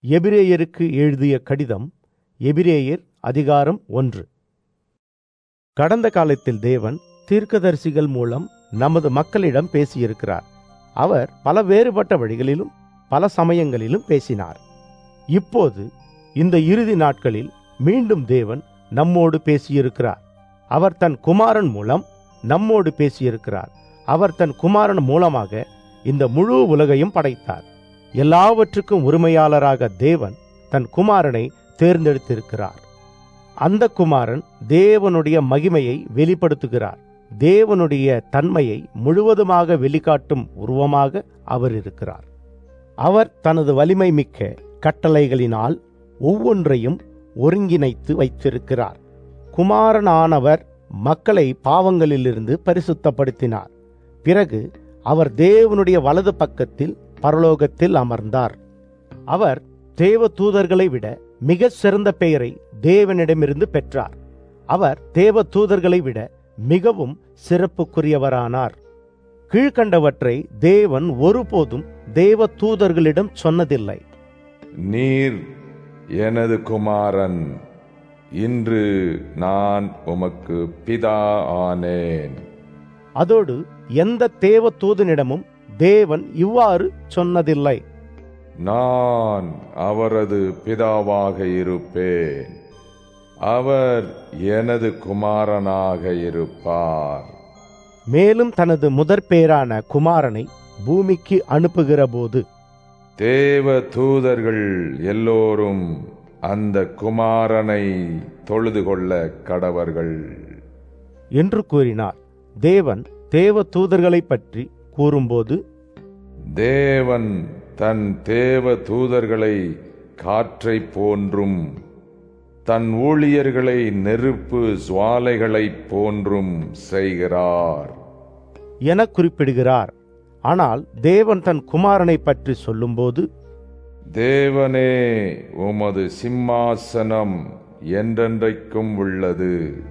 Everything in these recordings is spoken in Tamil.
எபிரேயருக்கு எழுதிய கடிதம். எபிரேயர் அதிகாரம் 1. கடந்த காலத்தில் தேவன் தீர்க்கதரிசிகள் மூலம் நமது மக்களிடம் பேசியிருக்கிறார். அவர் பல வேறுபட்ட வழிகளிலும் பல சமயங்களிலும் பேசினார். இப்போது இந்த இறுதி நாட்களில் மீண்டும் தேவன் நம்மோடு பேசியிருக்கிறார். அவர் தன் குமாரன் மூலம் நம்மோடு பேசியிருக்கிறார். அவர் தன் குமாரன் மூலமாக இந்த முழு உலகையும் படைத்தார். எல்லாவற்றுக்கும் உரிமையாளராக தேவன் தன் குமாரனை தேர்ந்தெடுத்திருக்கிறார். அந்த குமாரன் தேவனுடைய மகிமையை வெளிப்படுத்துகிறார். தேவனுடைய தன்மையை முழுவதுமாக வெளிக்காட்டும் உருவமாக அவர் இருக்கிறார். அவர் தனது வலிமை மிக்க கட்டளைகளினால் ஒவ்வொன்றையும் ஒருங்கிணைத்து வைத்திருக்கிறார். குமாரனானவர் மக்களை பாவங்களிலிருந்து பரிசுத்தப்படுத்தினார். பிறகு அவர் தேவனுடைய வலது பக்கத்தில் பரலோகத்தில் அமர்ந்தார். அவர் தேவ தூதர்களை விட மிக சிறந்த பெயரை தேவனிடமிருந்து பெற்றார். அவர் தேவ தூதர்களை விட மிகவும் சிறப்புக்குரியவரானார். கீழ்கண்டவற்றை தேவன் ஒருபோதும் தேவ தூதர்களிடம் சொன்னதில்லை. நீர் எனது குமாரன், இன்று நான் உமக்கு பிதா ஆனேன். அதோடு எந்த தேவ தூதனிடமும் தேவன் இவ்வாறு சொன்னதில்லை. நான் அவரது பிதாவாக இருப்பேன், அவர் எனது குமாரனாக இருப்பார். மேலும் தனது முதற் பேரான குமாரனை பூமிக்கு அனுப்புகிற போது தேவ தூதர்கள் எல்லோரும் அந்த குமாரனை தொழுது கொள்ள கடவர்கள் என்று கூறினார். தேவன் தேவ தூதர்களை பற்றி கூறும்போது, தேவன் தன் தேவ தூதர்களை காற்றை போன்றும் தன் ஊழியர்களை நெருப்பு ஜுவாலைகளைப் போன்றும் செய்கிறார் என குறிப்பிடுகிறார். ஆனால் தேவன் தன் குமாரனை பற்றி சொல்லும்போது, தேவனே, உமது சிம்மாசனம் என்றென்றைக்கும் உள்ளது,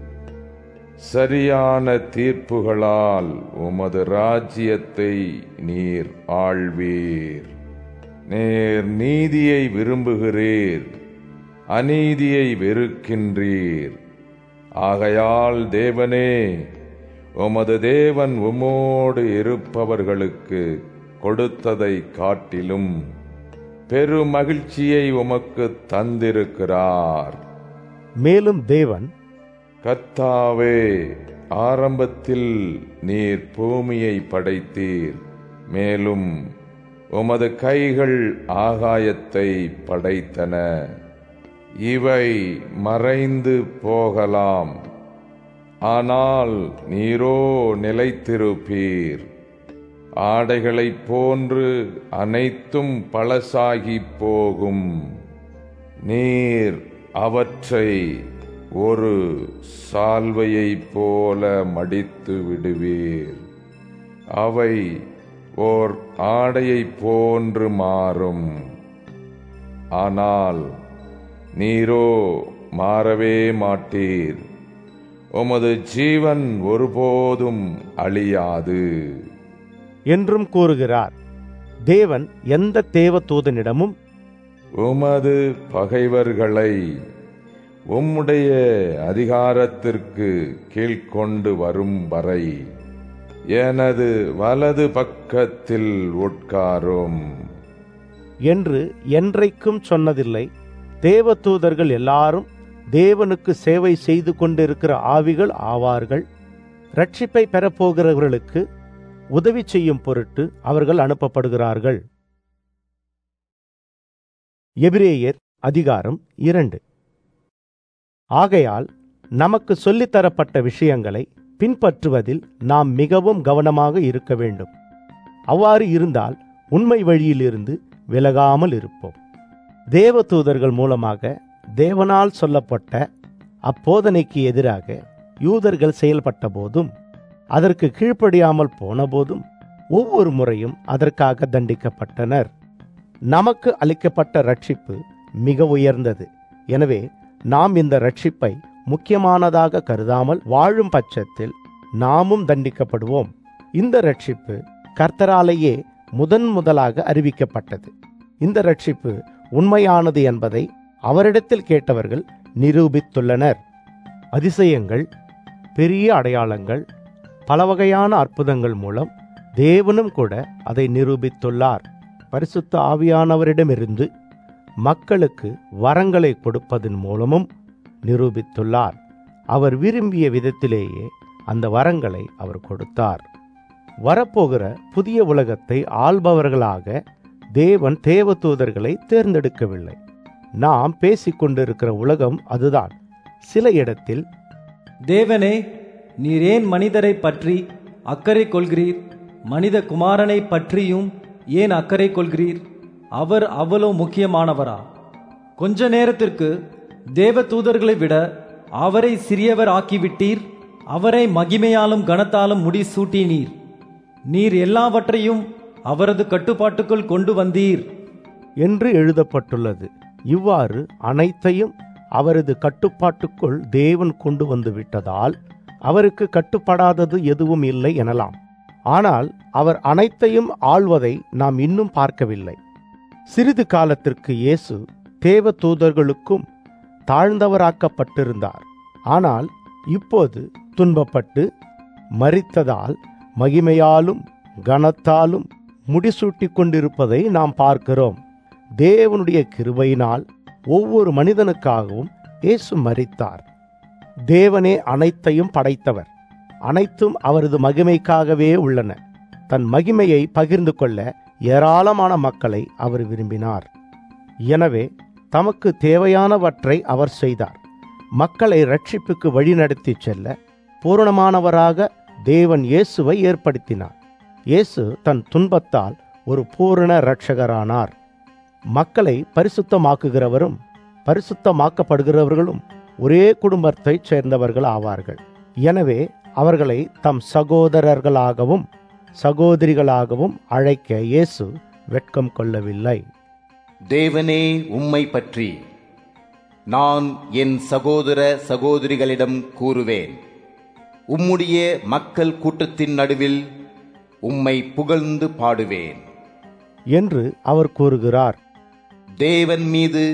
சரியான தீர்ப்புகளால் உமது ராஜ்யத்தை நீர் ஆள்வீர். நீர் நீதியை விரும்புகிறீர், அநீதியை வெறுக்கின்றீர். ஆகையால் தேவனே, உமது தேவன் உம்மோடு இருப்பவர்களுக்கு கொடுத்ததை காட்டிலும் பெருமகிழ்ச்சியை உமக்கு தந்திருக்கிறார். மேலும் தேவன், கர்த்தாவே, ஆரம்பத்தில் நீர் பூமியை படைத்தீர், மேலும் உமது கைகள் ஆகாயத்தை படைத்தன. இவை மறைந்து போகலாம், ஆனால் நீரோ நிலைத்திருப்பீர். ஆடைகளைப் போன்று அனைத்தும் பழசாகி போகும், நீர் அவற்றை ஒரு சால்வையைப் போல மடித்து விடுவீர். அவை ஓர் ஆடையைப் போன்று மாறும். ஆனால் நீரோ மாறவே மாட்டீர், உமது ஜீவன் ஒருபோதும் அழியாது என்றும் கூறுகிறார். தேவன் எந்த தேவ தூதனிடமும், உமது பகைவர்களை உம்முடைய அதிகாரத்திற்கு கீழ்கொண்டு வரும் வரை எனது வலது பக்கத்தில் உட்காரும் என்று என்றைக்கும் சொன்னதில்லை. தேவ தூதர்கள் எல்லாரும் தேவனுக்கு சேவை செய்து கொண்டிருக்கிற ஆவிகள் ஆவார்கள். ரட்சிப்பை பெறப்போகிறவர்களுக்கு உதவி செய்யும் பொருட்டு அவர்கள் அனுப்பப்படுகிறார்கள். எபிரேயர் அதிகாரம் 2. ஆகையால் நமக்கு சொல்லித்தரப்பட்ட விஷயங்களை பின்பற்றுவதில் நாம் மிகவும் கவனமாக இருக்க வேண்டும். அவ்வாறு இருந்தால் உண்மை வழியிலிருந்து விலகாமல் இருப்போம். தேவ தூதர்கள் மூலமாக தேவனால் சொல்லப்பட்ட அப்போதனைக்கு எதிராக யூதர்கள் செயல்பட்ட போதும் அதற்கு கீழ்ப்படியாமல் போன போதும் ஒவ்வொரு முறையும் அதற்காக தண்டிக்கப்பட்டனர். நமக்கு அளிக்கப்பட்ட ரட்சிப்பு மிக உயர்ந்தது. எனவே நாம் இந்த ரட்சிப்பை முக்கியமானதாக கருதாமல் வாழும் பட்சத்தில் நாமும் தண்டிக்கப்படுவோம். இந்த ரட்சிப்பு கர்த்தராலேயே முதலாக அறிவிக்கப்பட்டது. இந்த ரட்சிப்பு உண்மையானது என்பதை அவரிடத்தில் கேட்டவர்கள் நிரூபித்துள்ளனர். அதிசயங்கள், பெரிய அடையாளங்கள், பல வகையான அற்புதங்கள் மூலம் தேவனும் கூட அதை நிரூபித்துள்ளார். பரிசுத்த ஆவியானவரிடமிருந்து மக்களுக்கு வரங்களை கொடுப்பதன் மூலமும் நிரூபித்துள்ளார். அவர் விரும்பிய விதத்திலேயே அந்த வரங்களை அவர் கொடுத்தார். வரப்போகிற புதிய உலகத்தை ஆள்பவர்களாக தேவன் தேவதூதர்களை தேர்ந்தெடுக்கவில்லை. நாம் பேசிக்கொண்டிருக்கிற உலகம் அதுதான். சில இடத்தில், தேவனே, நீர் ஏன் மனிதரை பற்றி அக்கறை கொள்கிறீர்? மனித குமாரனை பற்றியும் ஏன் அக்கறை கொள்கிறீர்? அவர் அவ்வளோ முக்கியமானவரா? கொஞ்ச நேரத்திற்கு தேவ தூதர்களை விட அவரை சிறியவர் ஆக்கிவிட்டீர். அவரை மகிமையாலும் கனத்தாலும் முடிசூட்டினீர். நீர் எல்லாவற்றையும் அவரது கட்டுப்பாட்டுக்குள் கொண்டு வந்தீர் என்று எழுதப்பட்டுள்ளது. இவ்வாறு அனைத்தையும் அவரது கட்டுப்பாட்டுக்குள் தேவன் கொண்டு வந்து விட்டதால் அவருக்கு கட்டுப்படாதது எதுவும் இல்லை எனலாம். ஆனால் அவர் அனைத்தையும் ஆள்வதை நாம் இன்னும் பார்க்கவில்லை. சிறிது காலத்திற்கு இயேசு தேவ தூதர்களுக்கும் தாழ்ந்தவராக்கப்பட்டிருந்தார். ஆனால் இப்போது துன்பப்பட்டு மரித்ததால் மகிமையாலும் கனத்தாலும் முடிசூட்டி கொண்டிருப்பதை நாம் பார்க்கிறோம். தேவனுடைய கிருபையினால் ஒவ்வொரு மனிதனுக்காகவும் இயேசு மரித்தார். தேவனே அனைத்தையும் படைத்தவர். அனைத்தும் அவரது மகிமைக்காகவே உள்ளன. தன் மகிமையை பகிர்ந்து கொள்ள ஏராளமான மக்களை அவர் விரும்பினார். எனவே தமக்கு தேவையானவற்றை அவர் செய்தார். மக்களை இரட்சிப்புக்கு வழிநடத்தி செல்ல பூரணமானவராக தேவன் இயேசுவை ஏற்படுத்தினார். இயேசு தன் துன்பத்தால் ஒரு பூரண இரட்சகரானார். மக்களை பரிசுத்தமாக்குகிறவரும் பரிசுத்தமாக்கப்படுகிறவர்களும் ஒரே குடும்பத்தைச் சேர்ந்தவர்கள் ஆவார்கள். எனவே அவர்களை தம் சகோதரர்களாகவும் சகோதரிகளாகவும் அழைக்க இயேசு வெட்கம் கொள்ளவில்லை. தேவனே, உம்மை பற்றி நான் என் சகோதர சகோதரிகளிடம் கூறுவேன். உம்முடைய மக்கள் கூட்டத்தின் நடுவில் உம்மை புகழ்ந்து பாடுவேன் என்று அவர் கூறுகிறார். தேவன் மீது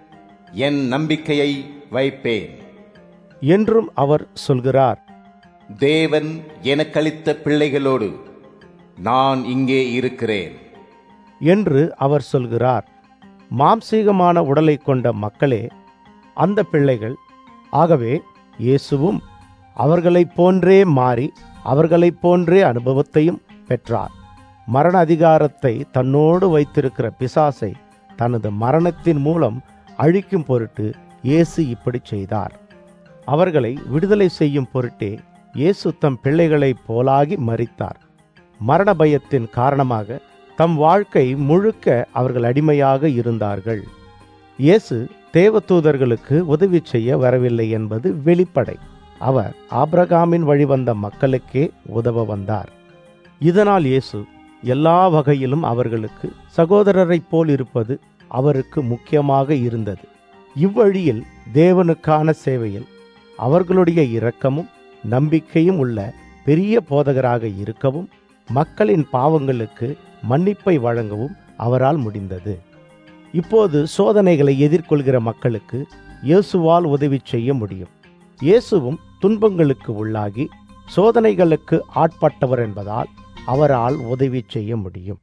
என் நம்பிக்கையை வைப்பேன் என்றும் அவர் சொல்கிறார். தேவன் எனக்களித்த பிள்ளைகளோடு நான் இங்கே இருக்கிறேன் என்று அவர் சொல்கிறார். மாம்சீகமான உடலை கொண்ட மக்களே அந்த பிள்ளைகள். ஆகவே இயேசுவும் அவர்களைப் போன்றே மாறி அவர்களைப் போன்றே அனுபவத்தையும் பெற்றார். மரண அதிகாரத்தை தன்னோடு வைத்திருக்கிற பிசாசை தனது மரணத்தின் மூலம் அழிக்கும் பொருட்டு இயேசு இப்படி செய்தார். அவர்களை விடுதலை செய்யும் பொருட்டே இயேசு தம் பிள்ளைகளைப் போலாகி மரித்தார். மரண பயத்தின் காரணமாக தம் வாழ்க்கை முழுக்க அவர்கள் அடிமையாக இருந்தார்கள். இயேசு தேவதூதர்களுக்கு உதவி செய்ய வரவில்லை என்பது வெளிப்படை. அவர் ஆபிரகாமின் வழிவந்த மக்களுக்கே உதவ வந்தார். இதனால் இயேசு எல்லா வகையிலும் அவர்களுக்கு சகோதரரைப் போல் இருப்பது அவருக்கு முக்கியமாக இருந்தது. இவ்வழியில் தேவனுக்கான சேவையில் அவர்களுடைய இரக்கமும் நம்பிக்கையும் உள்ள பெரிய போதகராக இருக்கவும் மக்களின் பாவங்களுக்கு மன்னிப்பை வழங்கவும் அவரால் முடிந்தது. இப்போது சோதனைகளை எதிர்கொள்கிற மக்களுக்கு இயேசுவால் உதவி செய்ய முடியும். இயேசுவும் துன்பங்களுக்கு உள்ளாகி சோதனைகளுக்கு ஆட்பட்டவர் என்பதால் அவரால் உதவி செய்ய முடியும்.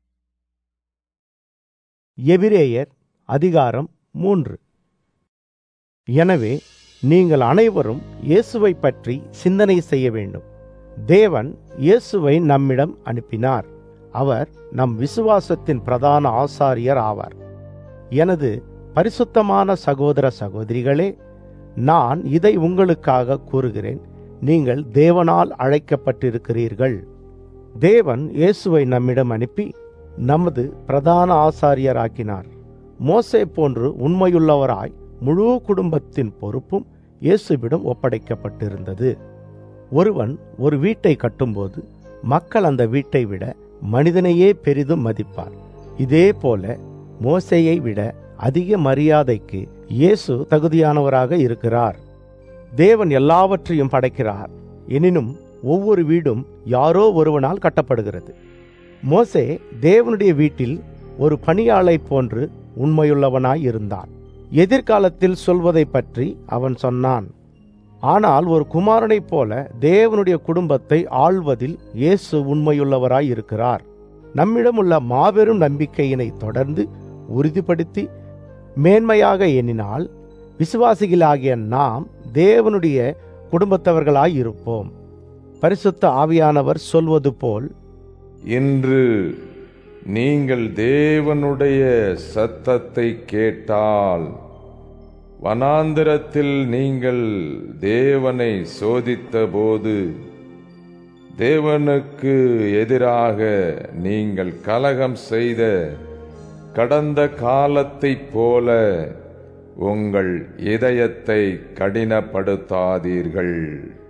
எபிரேயர் அதிகாரம் 3. எனவே நீங்கள் அனைவரும் இயேசுவை பற்றி சிந்தனை செய்ய வேண்டும். தேவன் இயேசுவை நம்மிடம் அனுப்பினார். அவர் நம் விசுவாசத்தின் பிரதான ஆசாரியர் ஆவார். எனது பரிசுத்தமான சகோதர சகோதரிகளே, நான் இதை உங்களுக்காக கூறுகிறேன். நீங்கள் தேவனால் அழைக்கப்பட்டிருக்கிறீர்கள். தேவன் இயேசுவை நம்மிடம் அனுப்பி நமது பிரதான ஆசாரியராக்கினார். மோசே போன்று உண்மையுள்ளவராய் முழு குடும்பத்தின் பொறுப்பும் இயேசுவிடம் ஒப்படைக்கப்பட்டிருந்தது. ஒருவன் ஒரு வீட்டை கட்டும்போது மக்கள் அந்த வீட்டை விட மனிதனையே பெரிதும் மதிப்பார். இதே போல மோசேயை விட அதிக மரியாதைக்கு இயேசு தகுதியானவராக இருக்கிறார். தேவன் எல்லாவற்றையும் படைக்கிறார். எனினும் ஒவ்வொரு வீடும் யாரோ ஒருவனால் கட்டப்படுகிறது. மோசே தேவனுடைய வீட்டில் ஒரு பணியாளை போன்று உண்மையுள்ளவனாய் இருந்தான். எதிர்காலத்தில் சொல்வதை பற்றி அவன் சொன்னான். ஆனால் ஒரு குமாரனைப் போல தேவனுடைய குடும்பத்தை ஆள்வதில் இயேசு உண்மையுள்ளவராய் இருக்கிறார். நம்மிடமுள்ள மாபெரும் நம்பிக்கையினை தொடர்ந்து உறுதிப்படுத்தி மேன்மையாக எண்ணினால் விசுவாசிகளாகிய நாம் தேவனுடைய குடும்பத்தவர்களாய் இருப்போம். பரிசுத்த ஆவியானவர் சொல்வது போல், இன்று நீங்கள் தேவனுடைய சத்தத்தை கேட்டால், வனாந்திரத்தில் நீங்கள் தேவனை சோதித்தபோது தேவனுக்கு எதிராக நீங்கள் கலகம் செய்த கடந்த காலத்தைப் போல உங்கள் இதயத்தை கடினப்படுத்தாதீர்கள்.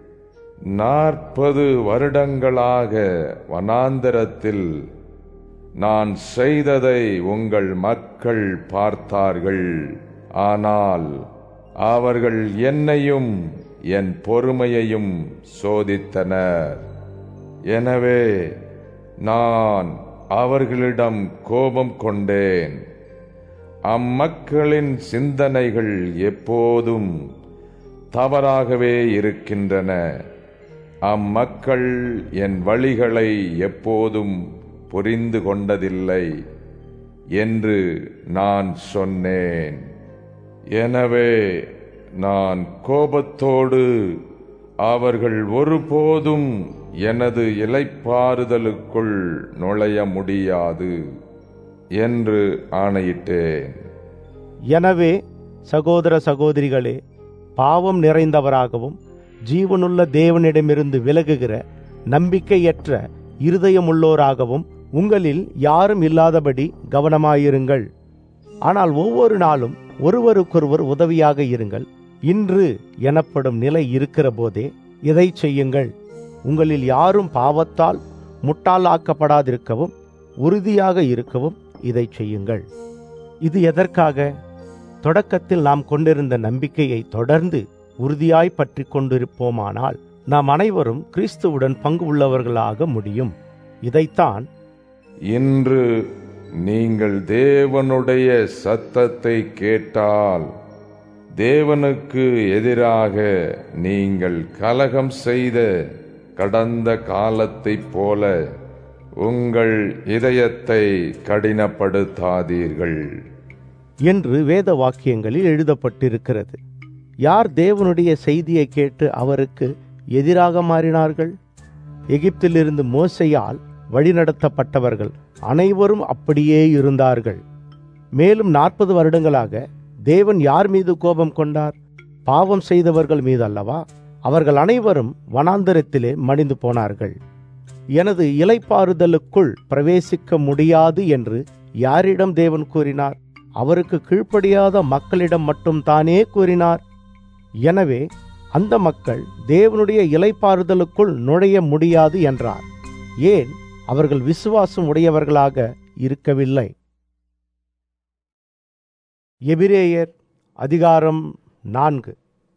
40 வருடங்களாக வனாந்திரத்தில் நான் செய்ததை உங்கள் மக்கள் பார்த்தார்கள். ஆனால் அவர்கள் என்னையும் என் பொறுமையையும் சோதித்தனர். எனவே நான் அவர்களிடம் கோபம் கொண்டேன். அம்மக்களின் சிந்தனைகள் எப்போதும் தவறாகவே இருக்கின்றன. அம்மக்கள் என் வழிகளை எப்போதும் புரிந்து கொண்டதில்லை என்று நான் சொன்னேன். எனவே நான் கோபத்தோடு அவர்கள் ஒருபோதும் எனது இளைப்பாறுதலுக்குள் நுழைய முடியாது என்று ஆணையிட்டேன். எனவே சகோதர சகோதரிகளே, பாவம் நிறைந்தவராகவும் ஜீவனுள்ள தேவனிடமிருந்து விலகுகிற நம்பிக்கையற்ற இருதயமுள்ளோராகவும் உங்களில் யாரும் இல்லாதபடி கவனமாயிருங்கள். ஆனால் ஒவ்வொரு நாளும் ஒருவருக்கொருவர் உதவியாக இருங்கள். இன்று எனப்படும் நிலை இருக்கிற போதே இதை செய்யுங்கள். உங்களில் யாரும் பாவத்தால் முட்டாளாக்கப்படாதிருக்கவும் உறுதியாக இருக்கவும் இதை செய்யுங்கள். இது எதற்காக? தொடக்கத்தில் நாம் கொண்டிருந்த நம்பிக்கையை தொடர்ந்து உறுதியாய் பற்றி கொண்டிருப்போமானால் நாம் அனைவரும் கிறிஸ்துவுடன் பங்கு உள்ளவர்களாக முடியும். இதைத்தான் இன்று நீங்கள் தேவனுடைய சத்தத்தை கேட்டால், தேவனுக்கு எதிராக நீங்கள் கலகம் செய்த கடந்த காலத்தைப் போல உங்கள் இதயத்தை கடினப்படுத்தாதீர்கள் என்று வேத வாக்கியங்களில் எழுதப்பட்டிருக்கிறது. யார் தேவனுடைய செய்தியை கேட்டு அவருக்கு எதிராக மாறினார்கள்? எகிப்திலிருந்து மோசேயால் வழிநடத்தப்பட்டவர்கள் அனைவரும் அப்படியே இருந்தார்கள். மேலும் 40 வருடங்களாக தேவன் யார் மீது கோபம் கொண்டார்? பாவம் செய்தவர்கள் மீது அல்லவா? அவர்கள் அனைவரும் வனாந்தரத்திலே மடிந்து போனார்கள். எனது இளைப்பாறுதலுக்குள் பிரவேசிக்க முடியாது என்று யாரிடம் தேவன் கூறினார்? அவருக்கு கீழ்ப்படியாத மக்களிடம் மட்டும் தானே கூறினார். எனவே அந்த மக்கள் தேவனுடைய இளைப்பாறுதலுக்குள் நுழைய முடியாது என்றார். ஏன்? அவர்கள் விசுவாசம் உடையவர்களாக இருக்கவில்லை. எபிரேயர் அதிகாரம் 4.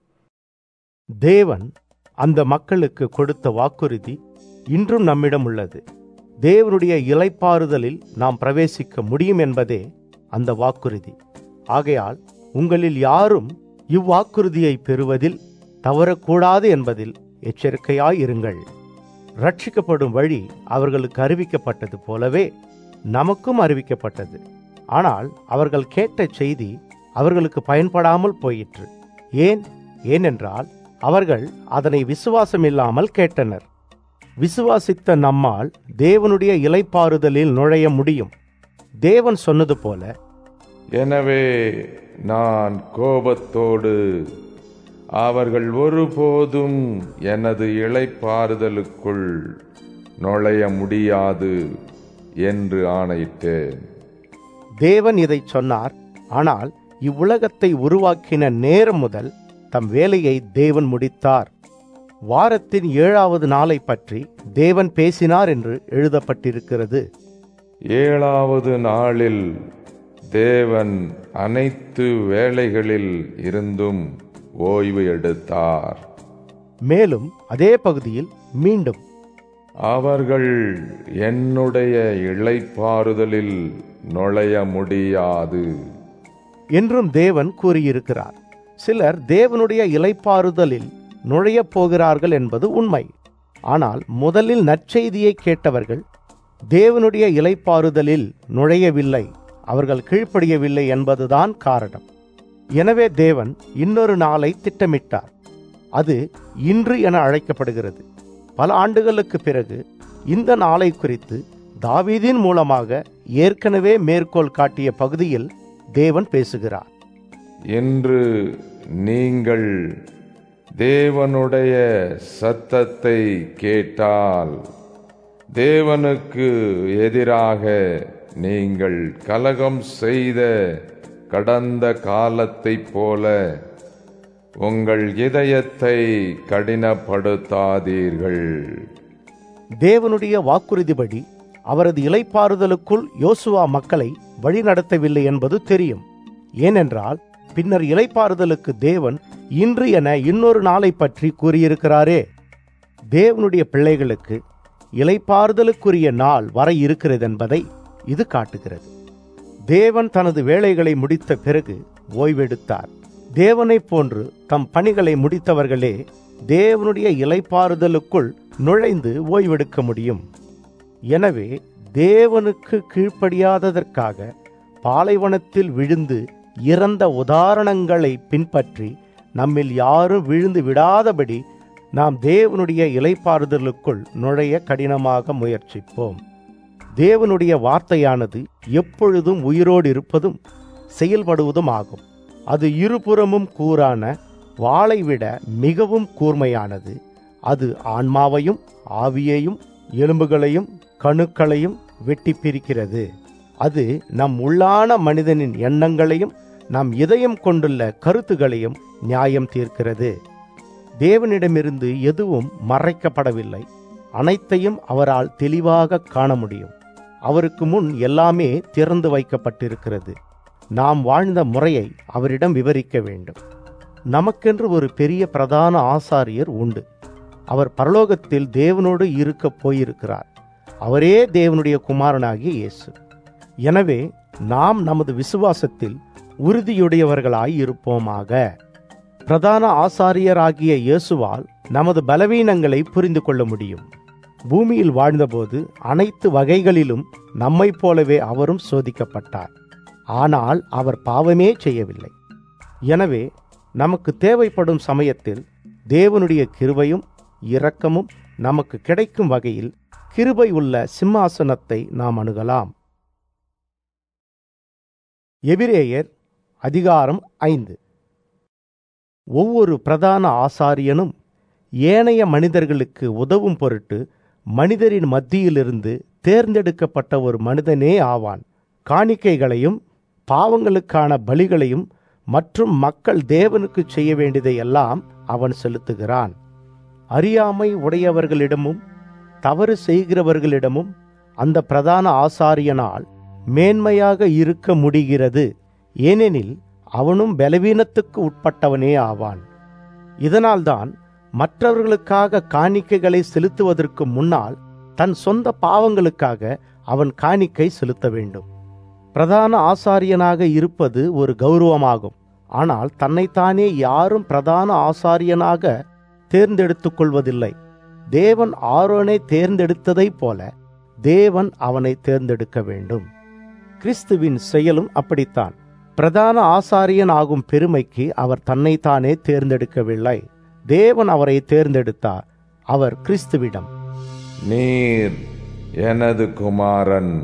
தேவன் அந்த மக்களுக்கு கொடுத்த வாக்குறுதி இன்றும் நம்மிடம் உள்ளது. தேவனுடைய இளைப்பாறுதலில் நாம் பிரவேசிக்க முடியும் என்பதே அந்த வாக்குறுதி. ஆகையால் உங்களில் யாரும் இவ்வாக்குறுதியை பெறுவதில் தவறக்கூடாது என்பதில் எச்சரிக்கையாயிருங்கள். ரட்சிக்கப்படும் வழி அவர்களுக்கு அறிவிக்கப்பட்டது போலவே நமக்கும் அறிவிக்கப்பட்டது. ஆனால் அவர்கள் கேட்ட செய்தி அவர்களுக்கு பயன்படாமல் போயிற்று. ஏனென்றால் அவர்கள் அதனை விசுவாசமில்லாமல் கேட்டனர். விசுவாசித்த நம்மால் தேவனுடைய இளைப்பாறுதலில் நுழைய முடியும். தேவன் சொன்னது போல, எனவே நான் கோபத்தோடு அவர்கள் ஒருபோதும் எனது இளைப்பாறுதலுக்குள் நுழைய முடியாது என்று ஆணையிட்டேன். தேவன் இதை சொன்னார். ஆனால் இவ்வுலகத்தை உருவாக்கின நேரம் முதல் தம் வேலையை தேவன் முடித்தார். வாரத்தின் 7வது நாளை பற்றி தேவன் பேசினார் என்று எழுதப்பட்டிருக்கிறது. 7வது நாளில் தேவன் அனைத்து வேலைகளில் இருந்தும் ஓய்வு எடுத்தார். மேலும் அதே பகுதியில் மீண்டும், அவர்கள் என்னுடைய இளைப்பாறுதலில் நுழைய முடியாது என்றும் தேவன் கூறியிருக்கிறார். சிலர் தேவனுடைய இளைப்பாறுதலில் நுழையப் போகிறார்கள் என்பது உண்மை. ஆனால் முதலில் நற்செய்தியை கேட்டவர்கள் தேவனுடைய இளைப்பாறுதலில் நுழையவில்லை, அவர்கள் கீழ்ப்படியவில்லை என்பதுதான் காரணம். எனவே தேவன் இன்னொரு நாளை திட்டமிட்டார். அது இன்று என அழைக்கப்படுகிறது. பல ஆண்டுகளுக்கு பிறகு இந்த நாளை குறித்து தாவீதின் மூலமாக ஏற்கனவே மேற்கோள் காட்டிய பகுதியில் தேவன் பேசுகிறார். இன்று நீங்கள் தேவனுடைய சத்தத்தை கேட்டால், தேவனுக்கு எதிராக நீங்கள் கலகம் செய்த கடந்த காலத்தைப் போல உங்கள் இதயத்தை கடினப்படுத்தாதீர்கள். தேவனுடைய வாக்குறுதிப்படி அவரது இளைப்பாறுதலுக்குள் யோசுவா மக்களை வழிநடத்தவில்லை என்பது தெரியும். ஏனென்றால் பின்னர் இளைப்பாறுதலுக்கு தேவன் இன்று என இன்னொரு நாளை பற்றி கூறியிருக்கிறாரே. தேவனுடைய பிள்ளைகளுக்கு இளைப்பாறுதலுக்குரிய நாள் வர இருக்கிறது என்பதை இது காட்டுகிறது. தேவன் தனது வேலைகளை முடித்த பிறகு ஓய்வெடுத்தார். தேவனைப் போன்று தம் பணிகளை முடித்தவர்களே தேவனுடைய இளைப்பாறுதலுக்குள் நுழைந்து ஓய்வெடுக்க முடியும். எனவே தேவனுக்கு கீழ்ப்படியாததற்காக பாலைவனத்தில் விழுந்து இறந்த உதாரணங்களை பின்பற்றி நம்மில் யாரும் விழுந்து விடாதபடி நாம் தேவனுடைய இளைப்பாறுதலுக்குள் நுழைய கடினமாக முயற்சிப்போம். தேவனுடைய வார்த்தையானது எப்பொழுதும் உயிரோடு இருப்பதும் செயல்படுவதும் ஆகும். அது இருபுறமும் கூரான வாளை விட மிகவும் கூர்மையானது. அது ஆன்மாவையும் ஆவியையும் எலும்புகளையும் கணுக்களையும் வெட்டி பிரிக்கிறது. அது நம் உள்ளான மனிதனின் எண்ணங்களையும் நம் இதயம் கொண்டுள்ள கருத்துகளையும் நியாயம் தீர்க்கிறது. தேவனிடமிருந்து எதுவும் மறைக்கப்படவில்லை. அனைத்தையும் அவரால் தெளிவாக காண முடியும். அவருக்கு முன் எல்லாமே திறந்து வைக்கப்பட்டிருக்கிறது. நாம் வாழ்ந்த முறையை அவரிடம் விவரிக்க வேண்டும். நமக்கென்று ஒரு பெரிய பிரதான ஆசாரியர் உண்டு. அவர் பரலோகத்தில் தேவனோடு இருக்க போயிருக்கிறார். அவரே தேவனுடைய குமாரனாகிய இயேசு. எனவே நாம் நமது விசுவாசத்தில் உறுதியுடையவர்களாய் இருப்போமாக. பிரதான ஆசாரியராகிய இயேசுவால் நமது பலவீனங்களை புரிந்து கொள்ள முடியும். பூமியில் வாழ்ந்தபோது அனைத்து வகைகளிலும் நம்மைப் போலவே அவரும் சோதிக்கப்பட்டார். ஆனால் அவர் பாவமே செய்யவில்லை. எனவே நமக்கு தேவைப்படும் சமயத்தில் தேவனுடைய கிருபையும் இரக்கமும் நமக்கு கிடைக்கும் வகையில் கிருபை உள்ள சிம்மாசனத்தை நாம் அணுகலாம். எபிரேயர் அதிகாரம் 5. ஒவ்வொரு பிரதான ஆசாரியனும் ஏனைய மனிதர்களுக்கு உதவும் பொருட்டு மனிதரின் மத்தியிலிருந்து தேர்ந்தெடுக்கப்பட்ட ஒரு மனிதனே ஆவான். காணிக்கைகளையும் பாவங்களுக்கான பலிகளையும் மற்றும் மக்கள் தேவனுக்கு செய்ய வேண்டியதை எல்லாம் அவன் செலுத்துகிறான். அறியாமை உடையவர்களிடமும் தவறு செய்கிறவர்களிடமும் அந்த பிரதான ஆசாரியனால் மேன்மையாக இருக்க முடிகிறது. ஏனெனில் அவனும் பலவீனத்துக்கு உட்பட்டவனே ஆவான். இதனால்தான் மற்றவர்களுக்காக காணிக்கைகளை செலுத்துவதற்கு முன்னால் தன் சொந்த பாவங்களுக்காக அவன் காணிக்கை செலுத்த வேண்டும். பிரதான ஆசாரியனாக இருப்பது ஒரு கௌரவமாகும். ஆனால் தன்னைத்தானே யாரும் பிரதான ஆசாரியனாக தேர்ந்தெடுத்துக் கொள்வதில்லை. தேவன் ஆரோனை தேர்ந்தெடுத்ததைப் போல தேவன் அவனை தேர்ந்தெடுக்க வேண்டும். கிறிஸ்துவின் செயலும் அப்படித்தான். பிரதான ஆசாரியன் ஆகும் பெருமைக்கு அவர் தன்னைத்தானே தேர்ந்தெடுக்கவில்லை. தேவன் அவரை தேர்ந்தெடுத்தார். அவர் கிறிஸ்துவிடம், நீர் எனது குமாரன்,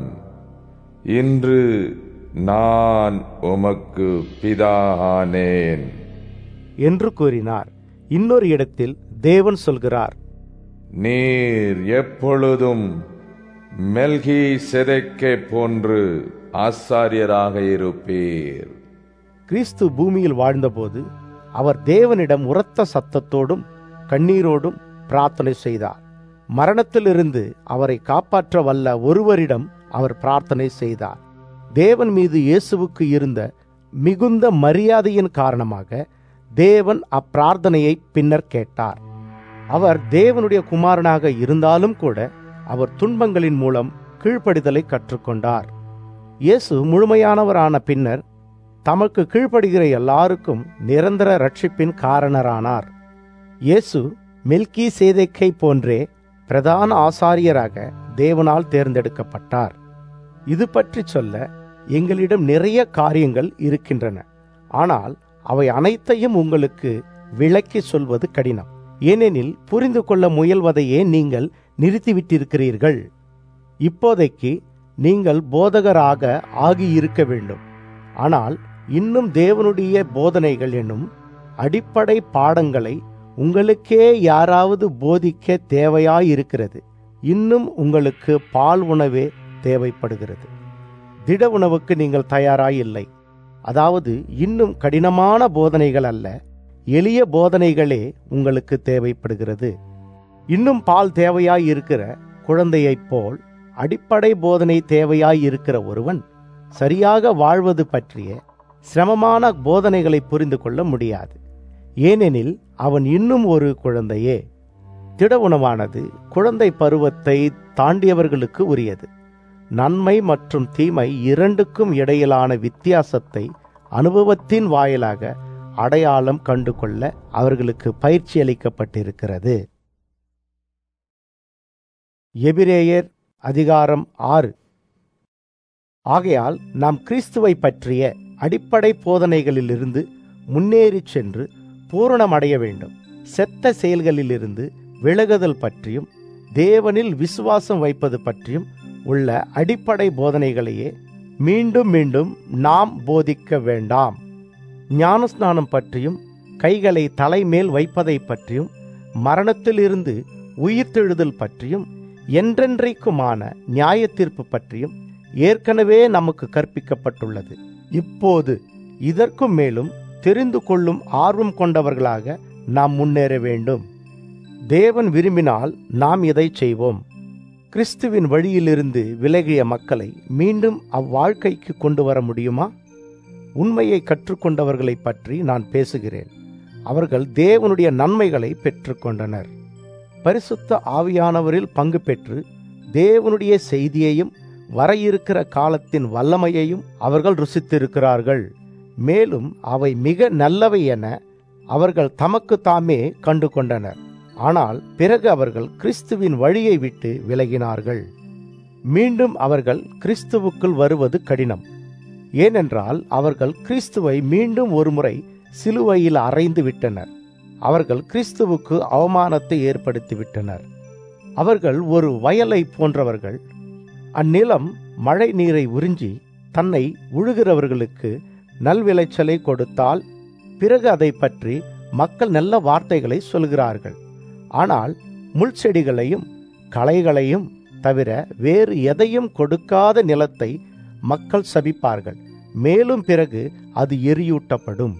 இன்று நான் உமக்கு பிதானேன் என்று கூறினார். இன்னொரு இடத்தில் தேவன் சொல்கிறார், நீர் எப்பொழுதும் மெல்கிசேதேக்கை போன்று ஆசாரியராக இருப்பீர். கிறிஸ்து பூமியில் வாழ்ந்தபோது அவர் தேவனிடம் உரத்த சத்தத்தோடும் கண்ணீரோடும் பிரார்த்தனை செய்தார். மரணத்திலிருந்து அவரை காப்பாற்ற வல்ல ஒருவரிடம் அவர் பிரார்த்தனை செய்தார். தேவன் மீது இயேசுவுக்கு இருந்த மிகுந்த மரியாதையின் காரணமாக தேவன் அப்பிரார்த்தனையை பின்னர் கேட்டார். அவர் தேவனுடைய குமாரனாக இருந்தாலும் கூட அவர் துன்பங்களின் மூலம் கீழ்ப்படிதலை கற்றுக்கொண்டார். இயேசு முழுமையானவரான பின்னர் தமக்கு கீழ்ப்படுகிற எல்லாருக்கும் நிரந்தர ரட்சிப்பின் காரணரானார். இயேசு மெல்கி சேதேக்கை போன்றே பிரதான ஆசாரியராக தேவனால் தேர்ந்தெடுக்கப்பட்டார். இது பற்றி சொல்ல எங்களிடம் நிறைய காரியங்கள் இருக்கின்றன. ஆனால் அவை அனைத்தையும் உங்களுக்கு விளக்கி சொல்வது கடினம். ஏனெனில் புரிந்து கொள்ள முயல்வதையே நீங்கள் நிறுத்திவிட்டிருக்கிறீர்கள். இப்போதைக்கு நீங்கள் போதகராக ஆகியிருக்க வேண்டும். ஆனால் இன்னும் தேவனுடைய போதனைகள் என்னும் அடிப்படை பாடங்களை உங்களுக்கே யாராவது போதிக்க தேவையாயிருக்கிறது. இன்னும் உங்களுக்கு பால் உணவே தேவைப்படுகிறது. திட உணவுக்கு நீங்கள் தயாராயில்லை. அதாவது இன்னும் கடினமான போதனைகள் அல்ல, எளிய போதனைகளே உங்களுக்கு தேவைப்படுகிறது. இன்னும் பால் தேவையாயிருக்கிற குழந்தையைப் போல் அடிப்படை போதனை தேவையாயிருக்கிற ஒருவன் சரியாக வாழ்வது பற்றிய சிரமமான போதனைகளை புரிந்து கொள்ள முடியாது. ஏனெனில் அவன் இன்னும் ஒரு குழந்தையே. திட உணவானது குழந்தை பருவத்தை தாண்டியவர்களுக்கு உரியது. நன்மை மற்றும் தீமை இரண்டுக்கும் இடையிலான வித்தியாசத்தை அனுபவத்தின் வாயிலாக அடையாளம் கண்டு கொள்ள அவர்களுக்கு பயிற்சி அளிக்கப்பட்டிருக்கிறது. எபிரேயர் அதிகாரம் 6. ஆகையால் நாம் கிறிஸ்துவை பற்றிய அடிப்படை போதனைகளிலிருந்து முன்னேறி சென்று பூரணமடைய வேண்டும். செத்த செயல்களிலிருந்து விலகுதல் பற்றியும் தேவனில் விசுவாசம் வைப்பது பற்றியும் உள்ள அடிப்படை போதனைகளையே மீண்டும் மீண்டும் நாம் போதிக்க வேண்டாம். ஞானஸ்நானம் பற்றியும் கைகளை தலைமேல் வைப்பதை பற்றியும் மரணத்திலிருந்து உயிர்த்தெழுதல் பற்றியும் என்றென்றைக்குமான நியாய தீர்ப்பு பற்றியும் ஏற்கனவே நமக்கு கற்பிக்கப்பட்டுள்ளது. இப்போது இதற்கும் மேலும் தெரிந்து கொள்ளும் ஆர்வம் கொண்டவர்களாக நாம் முன்னேற வேண்டும். தேவன் விரும்பினால் நாம் இதை செய்வோம். கிறிஸ்துவின் வழியிலிருந்து விலகிய மக்களை மீண்டும் அவ்வாழ்க்கைக்கு கொண்டு வர முடியுமா? உண்மையை கற்றுக்கொண்டவர்களை பற்றி நான் பேசுகிறேன். அவர்கள் தேவனுடைய நன்மைகளை பெற்றுக்கொண்டனர். பரிசுத்த ஆவியானவரில் பங்கு பெற்று தேவனுடைய செய்தியையும் வர இருக்கிற காலத்தின் வல்லமையையும் அவர்கள் ருசித்திருக்கிறார்கள். மேலும் அவை மிக நல்லவை என அவர்கள் தமக்கு தாமே கண்டு கொண்டனர். ஆனால் பிறகு அவர்கள் கிறிஸ்துவின் வழியை விட்டு விலகினார்கள். மீண்டும் அவர்கள் கிறிஸ்துவுக்குள் வருவது கடினம். ஏனென்றால் அவர்கள் கிறிஸ்துவை மீண்டும் ஒருமுறை சிலுவையில் அறைந்து விட்டனர். அவர்கள் கிறிஸ்துவுக்கு அவமானத்தை ஏற்படுத்திவிட்டனர். அவர்கள் ஒரு வயலை போன்றவர்கள். அந்நிலம் மழை நீரை உறிஞ்சி தன்னை உழுகிறவர்களுக்கு நல்விளைச்சலை கொடுத்தால் பிறகு அதை பற்றி மக்கள் நல்ல வார்த்தைகளை சொல்கிறார்கள். ஆனால் முள்செடிகளையும் களைகளையும் தவிர வேறு எதையும் கொடுக்காத நிலத்தை மக்கள் சபிப்பார்கள். மேலும் பிறகு அது எரியூட்டப்படும்.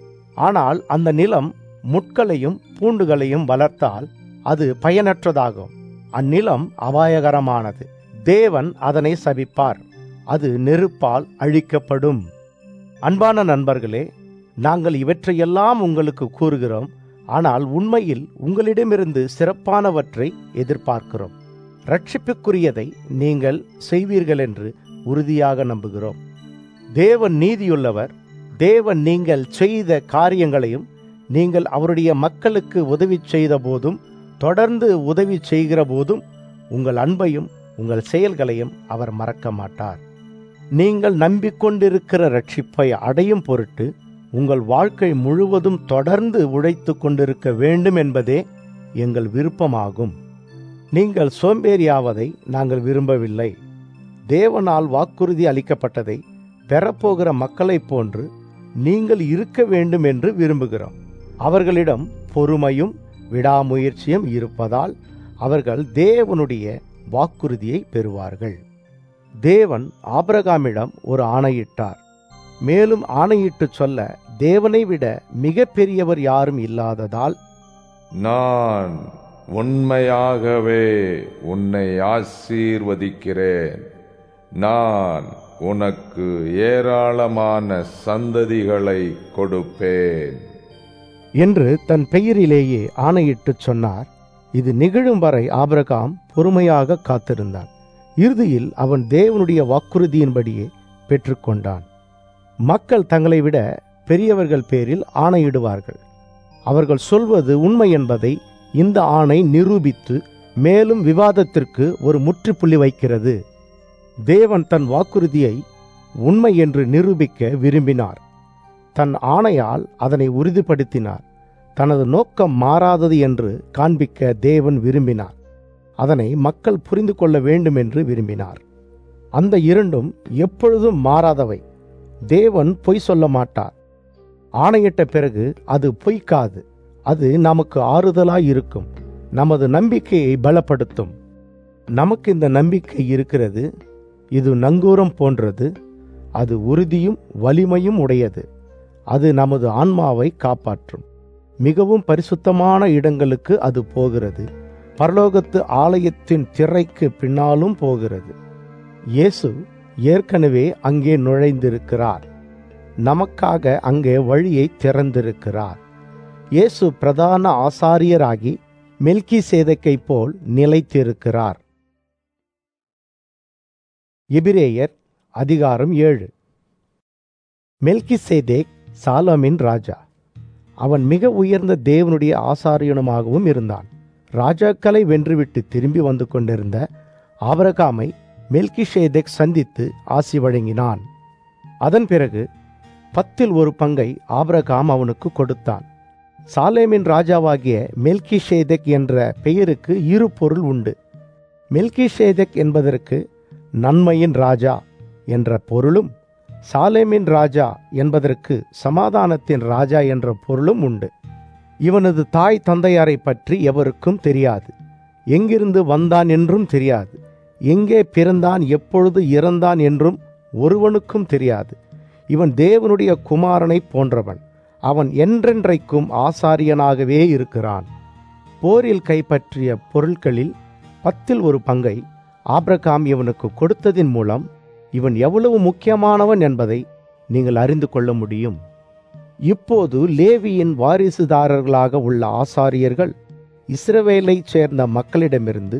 ஆனால் அந்த நிலம் முட்களையும் பூண்டுகளையும் வளர்த்தால் அது பயனற்றதாகும். அந்நிலம் அபாயகரமானது. தேவன் அதனை சபிப்பார். அது நெருப்பால் அழிக்கப்படும். அன்பான நண்பர்களே, நாங்கள் இவற்றையெல்லாம் உங்களுக்கு கூறுகிறோம். ஆனால் உண்மையில் உங்களிடமிருந்து சிறப்பானவற்றை எதிர்பார்க்கிறோம். ரட்சிப்புக்குரியதை நீங்கள் செய்வீர்கள் என்று உறுதியாக நம்புகிறோம். தேவன் நீதியுள்ளவர். தேவன் நீங்கள் செய்த காரியங்களையும் நீங்கள் அவருடைய மக்களுக்கு உதவி செய்த போதும் தொடர்ந்து உதவி செய்கிற போதும் உங்கள் அன்பையும் உங்கள் செயல்களையும் அவர் மறக்க மாட்டார். நீங்கள் நம்பிக்கொண்டிருக்கிற ரட்சிப்பை அடையும் பொருட்டு உங்கள் வாழ்க்கை முழுவதும் தொடர்ந்து உழைத்து கொண்டிருக்க வேண்டும் என்பதே எங்கள் விருப்பமாகும். நீங்கள் சோம்பேறியாவதை நாங்கள் விரும்பவில்லை. தேவனால் வாக்குறுதி அளிக்கப்பட்டதை பெறப்போகிற மக்களைப் போன்று நீங்கள் இருக்க வேண்டும் என்று விரும்புகிறோம். அவர்களிடம் பொறுமையும் விடாமுயற்சியும் இருப்பதால் அவர்கள் தேவனுடைய வாக்குறுதியை பெறுவார்கள். தேவன் ஆபிரகாமிடம் ஒரு ஆணையிட்டார். மேலும் ஆணையிட்டு சொல்ல தேவனை விட மிக பெரியவர் யாரும் இல்லாததால், நான் உண்மையாகவே உன்னை ஆசீர்வதிக்கிறேன். நான் உனக்கு ஏராளமான சந்ததிகளை கொடுப்பேன் என்று தன் பெயரிலேயே ஆணையிட்டு சொன்னார். இது நிகழும் வரை ஆபிரகாம் பொறுமையாக காத்திருந்தான். இறுதியில் அவன் தேவனுடைய வாக்குறுதியின்படியே பெற்றுக்கொண்டான். மக்கள் தங்களை விட பெரியவர்கள் பேரில் ஆணையிடுவார்கள். அவர்கள் சொல்வது உண்மை என்பதை இந்த ஆணை நிரூபித்து மேலும் விவாதத்திற்கு ஒரு முற்றுப்புள்ளி வைக்கிறது. தேவன் தன் வாக்குறுதியை உண்மை என்று நிரூபிக்க விரும்பினார். தன் ஆணையால் அதனை உறுதிப்படுத்தினார். தனது நோக்கம் மாறாதது என்று காண்பிக்க தேவன் விரும்பினார். அதனை மக்கள் புரிந்து கொள்ள வேண்டும் என்று விரும்பினார். அந்த இரண்டும் எப்பொழுதும் மாறாதவை. தேவன் பொய் சொல்ல மாட்டார். ஆணையிட்ட பிறகு அது பொய்க்காது. அது நமக்கு ஆறுதலாய் இருக்கும். நமது நம்பிக்கையை பலப்படுத்தும். நமக்கு இந்த நம்பிக்கை இருக்கிறது. இது நங்கூரம் போன்றது. அது உறுதியும் வலிமையும் உடையது. அது நமது ஆன்மாவை காப்பாற்றும். மிகவும் பரிசுத்தமான இடங்களுக்கு அது போகிறது. பரலோகத்து ஆலயத்தின் திரைக்கு பின்னாலும் போகிறது. இயேசு ஏற்கனவே அங்கே நுழைந்திருக்கிறார். நமக்காக அங்கே வழியை திறந்திருக்கிறார். இயேசு பிரதான ஆசாரியராகி மெல்கிசேதேக்கை போல் நிலைத்திருக்கிறார். எபிரேயர் அதிகாரம் 7. மெல்கிசேதேக் சாலமின் ராஜா. அவன் மிக உயர்ந்த தேவனுடைய ஆசாரியனுமாகவும் இருந்தான். ராஜாக்களை வென்றுவிட்டு திரும்பி வந்து கொண்டிருந்த ஆபிரகாமை மெல்கிசேதேக் சந்தித்து ஆசி வழங்கினான். அதன் பிறகு 10% ஆபிரகாம் அவனுக்கு கொடுத்தான். சாலேமின் ராஜாவாகிய மெல்கிசேதேக் என்ற பெயருக்கு இரு பொருள் உண்டு. மெல்கிசேதேக் என்பதற்கு நன்மையின் ராஜா என்ற பொருளும், சாலேமின் ராஜா என்பதற்கு சமாதானத்தின் ராஜா என்ற பொருளும் உண்டு. இவனது தாய் தந்தையாரை பற்றி எவருக்கும் தெரியாது. எங்கிருந்து வந்தான் என்றும் தெரியாது. எங்கே பிறந்தான், எப்பொழுது இறந்தான் என்றும் ஒருவனுக்கும் தெரியாது. இவன் தேவனுடைய குமாரனை போன்றவன். அவன் என்றென்றைக்கும் ஆசாரியனாகவே இருக்கிறான். போரில் கைப்பற்றிய பொருட்களில் 10% ஆபிரகாம் இவனுக்கு கொடுத்ததின் மூலம் இவன் எவ்வளவு முக்கியமானவன் என்பதை நீங்கள் அறிந்து கொள்ள முடியும். இப்போது லேவியின் வாரிசுதாரர்களாக உள்ள ஆசாரியர்கள் இஸ்ரவேலைச் சேர்ந்த மக்களிடமிருந்து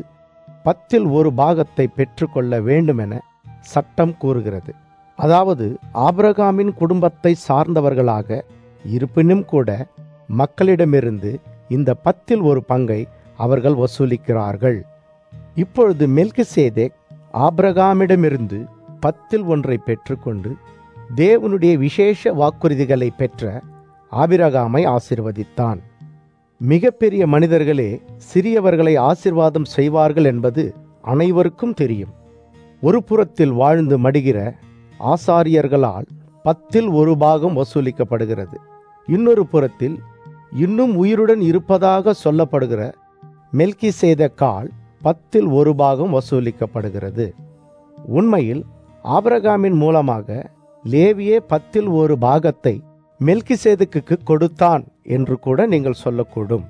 10% பெற்றுக்கொள்ள வேண்டுமென சட்டம் கூறுகிறது. அதாவது ஆபிரகாமின் குடும்பத்தை சார்ந்தவர்களாக இருப்பினும் கூட மக்களிடமிருந்து இந்த 10% அவர்கள் வசூலிக்கிறார்கள். இப்பொழுது மெல்கிசேதேக் ஆபிரகாமிடமிருந்து 10% பெற்றுக்கொண்டு தேவனுடைய விசேஷ வாக்குறுதிகளை பெற்ற ஆபிரகாமை ஆசீர்வதித்தான். மிகப்பெரிய மனிதர்களே சிறியவர்களை ஆசீர்வாதம் செய்வார்கள் என்பது அனைவருக்கும் தெரியும். ஒரு புறத்தில் வாழ்ந்து மடிகிற ஆசாரியர்களால் 10% வசூலிக்கப்படுகிறது. இன்னொரு புறத்தில் இன்னும் உயிருடன் இருப்பதாக சொல்லப்படுகிற மெல்கிசேதேக்கால் 10% வசூலிக்கப்படுகிறது. உண்மையில் ஆபிரகாமின் மூலமாக லேவியே 10% மெல்கிசேதேக்குக்கு கொடுத்தான் என்று கூட நீங்கள் சொல்லக்கூடும்.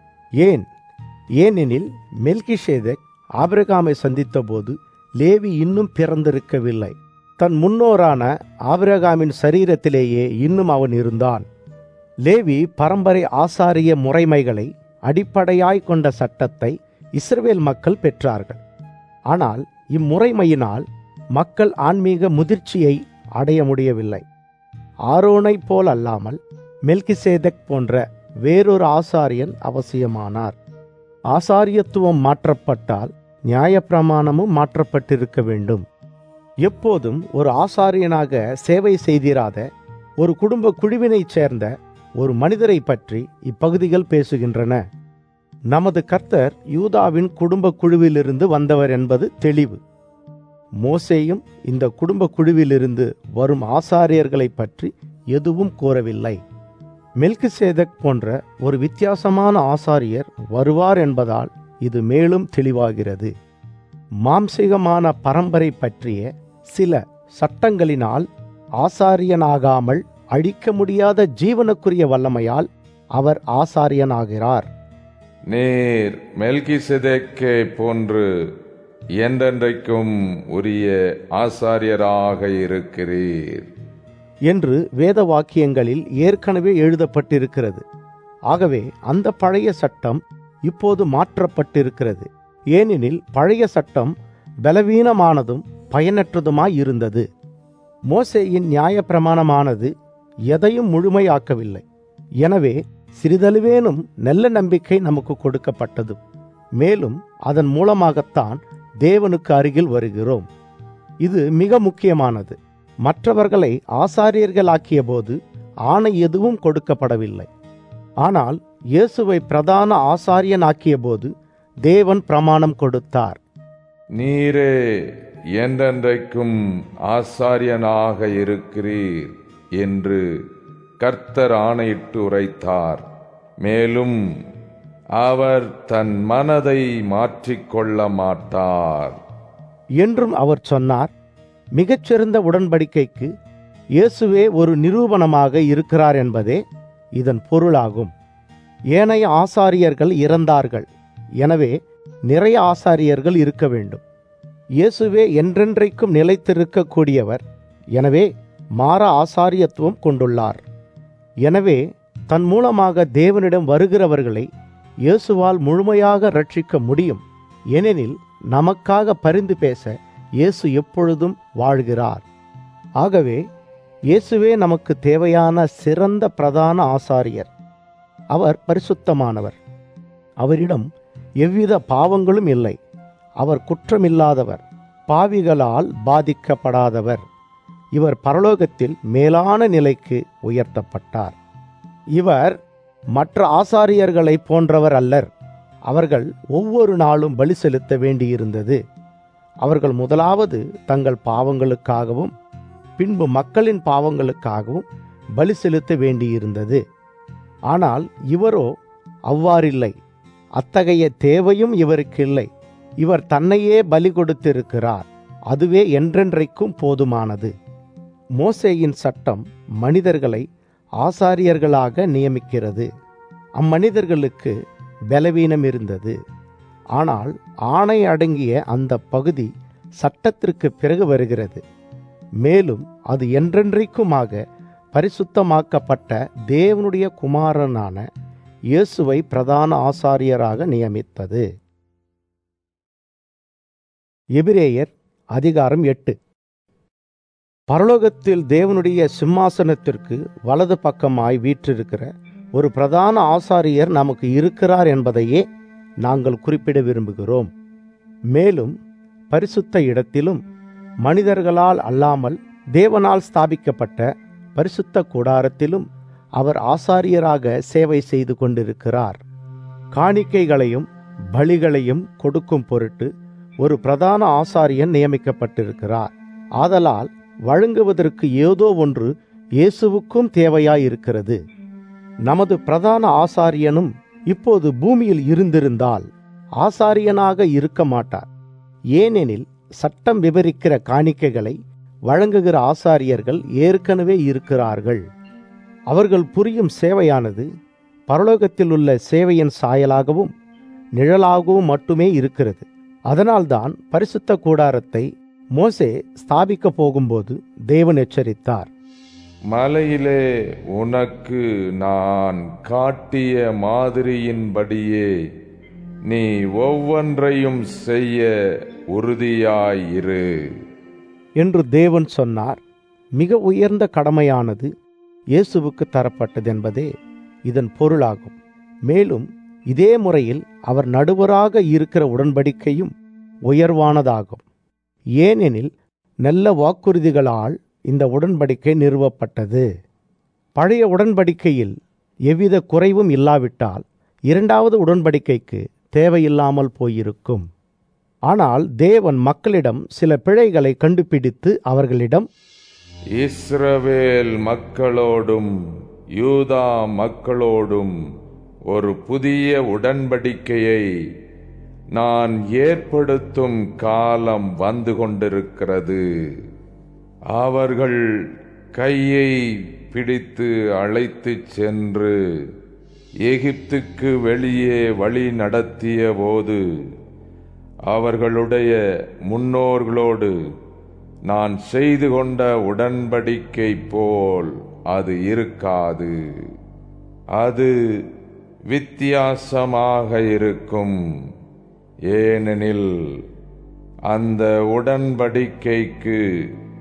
ஏனெனில் மெல்கிசேதேக் ஆபிரகாமை சந்தித்த போது லேவி இன்னும் பிறந்திருக்கவில்லை. தன் முன்னோரான ஆபிரகாமின் சரீரத்திலேயே இன்னும் அவன் இருந்தான். லேவி பரம்பரை ஆசாரிய முறைமைகளை அடிப்படையாய் கொண்ட சட்டத்தை இஸ்ரவேல் மக்கள் பெற்றார்கள். ஆனால் இம்முறைமையினால் மக்கள் ஆன்மீக முதிர்ச்சியை அடைய முடியவில்லை. ஆரோனை போல் அல்லாமல் மெல்கிசேதேக் போன்ற வேறொரு ஆசாரியன் அவசியமானார். ஆசாரியத்துவம் மாற்றப்பட்டால் நியாயப்பிரமாணமும் மாற்றப்பட்டிருக்க வேண்டும். எப்போதும் ஒரு ஆசாரியனாக சேவை செய்திராத ஒரு குடும்ப குழுவினைச் சேர்ந்த ஒரு மனிதரை பற்றி இப்பகுதிகள் பேசுகின்றன. நமது கர்த்தர் யூதாவின் குடும்ப குழுவிலிருந்து வந்தவர் என்பது தெளிவு. மோசேயும் இந்த குடும்ப குழுவிலிருந்து வரும் ஆசாரியர்களை பற்றி எதுவும் கூறவில்லை. மெல்கிசேதேக் போன்ற ஒரு வித்தியாசமான ஆசாரியர் வருவார் என்பதால் இது மேலும் தெளிவாகிறது. மாம்சீகமான பரம்பரை பற்றிய சில சட்டங்களினால் ஆசாரியனாகாமல் அழிக்க முடியாத ஜீவனுக்குரிய வல்லமையால் அவர் ஆசாரியனாகிறார். நீர் மெல்கிசேதேக்கை போன்று என்றென்றைக்கும் உரிய ஆசாரியராக இருக்கிறீர் என்று வேத வாக்கியங்களில் ஏற்கனவே எழுதப்பட்டிருக்கிறது. ஆகவே அந்த பழைய சட்டம் இப்போது மாற்றப்பட்டிருக்கிறது. ஏனெனில் பழைய சட்டம் பலவீனமானதும் பயனற்றதுமாய் இருந்தது. மோசேயின் நியாயப்பிரமாணமானது எதையும் முழுமையாக்கவில்லை. எனவே சிறிதளவேனும் நல்ல நம்பிக்கை நமக்கு கொடுக்கப்பட்டது. மேலும் அதன் மூலமாகத்தான் தேவனுக்கு அருகில் வருகிறோம். இது மிக முக்கியமானது. மற்றவர்களை ஆசாரியர்களாக்கிய போது ஆணை எதுவும் கொடுக்கப்படவில்லை. ஆனால் இயேசுவை பிரதான ஆசாரியனாக்கிய போது தேவன் பிரமாணம் கொடுத்தார். நீரே என்றென்றைக்கும் ஆசாரியனாக இருக்கிறீர் என்று கர்த்தர் ஆணையிட்டு உரைத்தார். மேலும் அவர் தன் மனதை மாற்றிக்கொள்ள மாட்டார் என்றும் அவர் சொன்னார். மிகச்சிறந்த உடன்படிக்கைக்கு இயேசுவே ஒரு நிரூபணமாக இருக்கிறார் என்பதே இதன் பொருளாகும். ஏனைய ஆசாரியர்கள் இறந்தார்கள். எனவே நிறைய ஆசாரியர்கள் இருக்க வேண்டும். இயேசுவே என்றென்றைக்கும் நிலைத்திருக்கக்கூடியவர். எனவே மாற ஆசாரியத்துவம் கொண்டுள்ளார். எனவே தன் மூலமாக தேவனிடம் வருகிறவர்களை இயேசுவால் முழுமையாக ரட்சிக்க முடியும். ஏனெனில் நமக்காக பரிந்து பேச இயேசு எப்பொழுதும் வாழ்கிறார். ஆகவே இயேசுவே நமக்கு தேவையான சிறந்த பிரதான ஆசாரியர். அவர் பரிசுத்தமானவர். அவரிடம் எவ்வித பாவங்களும் இல்லை. அவர் குற்றமில்லாதவர், பாவிகளால் பாதிக்கப்படாதவர். இவர் பரலோகத்தில் மேலான நிலைக்கு உயர்த்தப்பட்டார். இவர் மற்ற ஆசாரியர்களை போன்றவர் அல்லர். அவர்கள் ஒவ்வொரு நாளும் பலி செலுத்த வேண்டியிருந்தது. அவர்கள் முதலாவது தங்கள் பாவங்களுக்காகவும் பின்பு மக்களின் பாவங்களுக்காகவும் பலி செலுத்த வேண்டியிருந்தது. ஆனால் இவரோ அவ்வாறில்லை. அத்தகைய தேவையும் இவருக்கு இல்லை. இவர் தன்னையே பலி கொடுத்திருக்கிறார். அதுவே என்றென்றைக்கும் போதுமானது. மோசேயின் சட்டம் மனிதர்களை ஆசாரியர்களாக நியமிக்கிறது. அம்மனிதர்களுக்கு பலவீனம் இருந்தது. ஆனால் ஆணை அடங்கிய அந்த பகுதி சட்டத்திற்கு பிறகு வருகிறது. மேலும் அது என்றென்றைக்குமாக பரிசுத்தமாக்கப்பட்ட தேவனுடைய குமாரனான இயேசுவை பிரதான ஆசாரியராக நியமித்தது. எபிரேயர் அதிகாரம் 8. பரலோகத்தில் தேவனுடைய சிம்மாசனத்திற்கு வலது பக்கமாய் வீற்றிருக்கிற ஒரு பிரதான ஆசாரியர் நமக்கு இருக்கிறார் என்பதையே நாங்கள் குறிப்பிட விரும்புகிறோம். மேலும் பரிசுத்த இடத்திலும் மனிதர்களால் அல்லாமல் தேவனால் ஸ்தாபிக்கப்பட்ட பரிசுத்த கூடாரத்திலும் அவர் ஆசாரியராக சேவை செய்து கொண்டிருக்கிறார். காணிக்கைகளையும் பலிகளையும் கொடுக்கும் பொருட்டு ஒரு பிரதான ஆசாரியன் நியமிக்கப்பட்டிருக்கிறார். ஆதலால் வழங்குவதற்கு ஏதோ ஒன்று இயேசுவுக்கும் தேவையாயிருக்கிறது. நமது பிரதான ஆசாரியனும் இப்போது பூமியில் இருந்திருந்தால் ஆசாரியனாக இருக்க மாட்டார். ஏனெனில் சட்டம் விவரிக்கிற காணிக்கைகளை வழங்குகிற ஆசாரியர்கள் ஏற்கனவே இருக்கிறார்கள். அவர்கள் புரியும் சேவையானது பரலோகத்தில் உள்ள சேவையின் சாயலாகவும் நிழலாகவும் மட்டுமே இருக்கிறது. அதனால்தான் பரிசுத்த கூடாரத்தை மோசே ஸ்தாபிக்க போகும்போது தேவன் எச்சரித்தார். மலையிலே உனக்கு நான் காட்டிய மாதிரியின்படியே நீ ஒவ்வொன்றையும் செய்ய உறுதியாயிரு என்று தேவன் சொன்னார். மிக உயர்ந்த கடமையானது இயேசுவுக்கு தரப்பட்டது என்பதே இதன் பொருளாகும். மேலும் இதே முறையில் அவர் நடுவராக இருக்கிற உடன்படிக்கையும் உயர்வானதாகும். ஏனெனில் நல்ல வாக்குறுதிகளால் இந்த உடன்படிக்கை நிறுவப்பட்டது. பழைய உடன்படிக்கையில் எவ்வித குறைவும் இல்லாவிட்டால் இரண்டாவது உடன்படிக்கைக்கு தேவையில்லாமல் போயிருக்கும். ஆனால் தேவன் மக்களிடம் சில பிழைகளை கண்டுபிடித்து அவர்களிடம், இஸ்ரவேல் மக்களோடும் யூதா மக்களோடும் ஒரு புதிய உடன்படிக்கையை நான் ஏற்படுத்தும் காலம் வந்து கொண்டிருக்கிறது. அவர்கள் கையை பிடித்து அழைத்துச் சென்று எகிப்துக்கு வெளியே வழி நடத்திய போது அவர்களுடைய முன்னோர்களோடு நான் செய்து கொண்ட உடன்படிக்கை போல் அது இருக்காது. அது வித்தியாசமாக இருக்கும். ஏனெனில் அந்த உடன்படிக்கைக்கு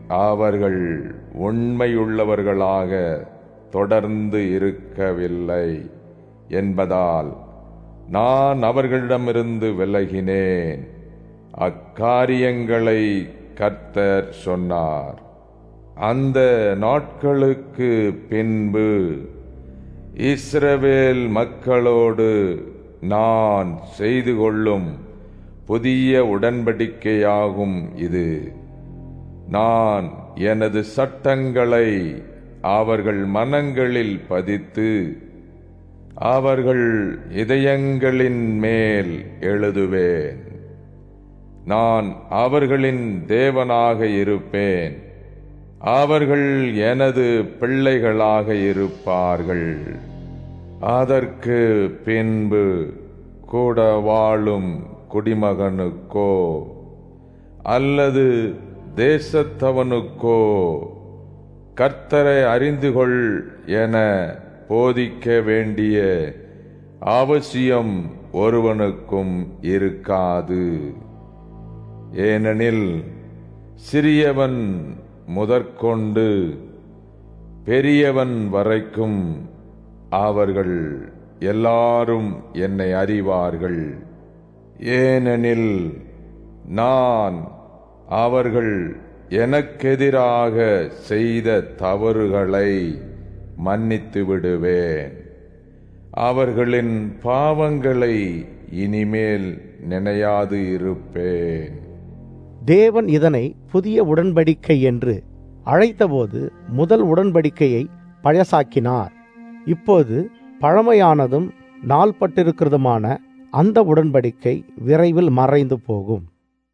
அவர்கள் உண்மையுள்ளவர்களாக தொடர்ந்து இருக்கவில்லை என்பதால் நான் அவர்களிடமிருந்து விலகினேன். அக்காரியங்களை கர்த்தர் சொன்னார். அந்த நாட்களுக்கு பின்பு இஸ்ரவேல் மக்களோடு நான் செய்து கொள்ளும் புதிய உடன்படிக்கையாகும் இது. நான் எனது சட்டங்களை அவர்கள் மனங்களில் பதித்து அவர்கள் இதயங்களின் மேல் எழுதுவேன். நான் அவர்களின் தேவனாக இருப்பேன், அவர்கள் எனது பிள்ளைகளாக இருப்பார்கள். அதற்கு பின்பு கூட வாழும் குடிமகனுக்கோ அல்லது தேசத்தவனுக்கோ கர்த்தரை அறிந்து கொள் என போதிக்க வேண்டிய அவசியம் ஒருவனுக்கும் இருக்காது. ஏனெனில் சிறியவன் முதற்கொண்டு பெரியவன் வரைக்கும் அவர்கள் எல்லாரும் என்னை அறிவார்கள். ஏனெனில் நான் அவர்கள் எனக்கெதிராக செய்த தவறுகளை மன்னித்து விடுவேன். அவர்களின் பாவங்களை இனிமேல் நினையாது இருப்பேன். தேவன் இதனை புதிய உடன்படிக்கை என்று அழைத்தபோது முதல் உடன்படிக்கையை பழசாக்கினார். இப்போது பழமையானதும் நாள்பட்டிருக்கிறதுமான அந்த உடன்படிக்கை விரைவில் மறைந்து போகும்.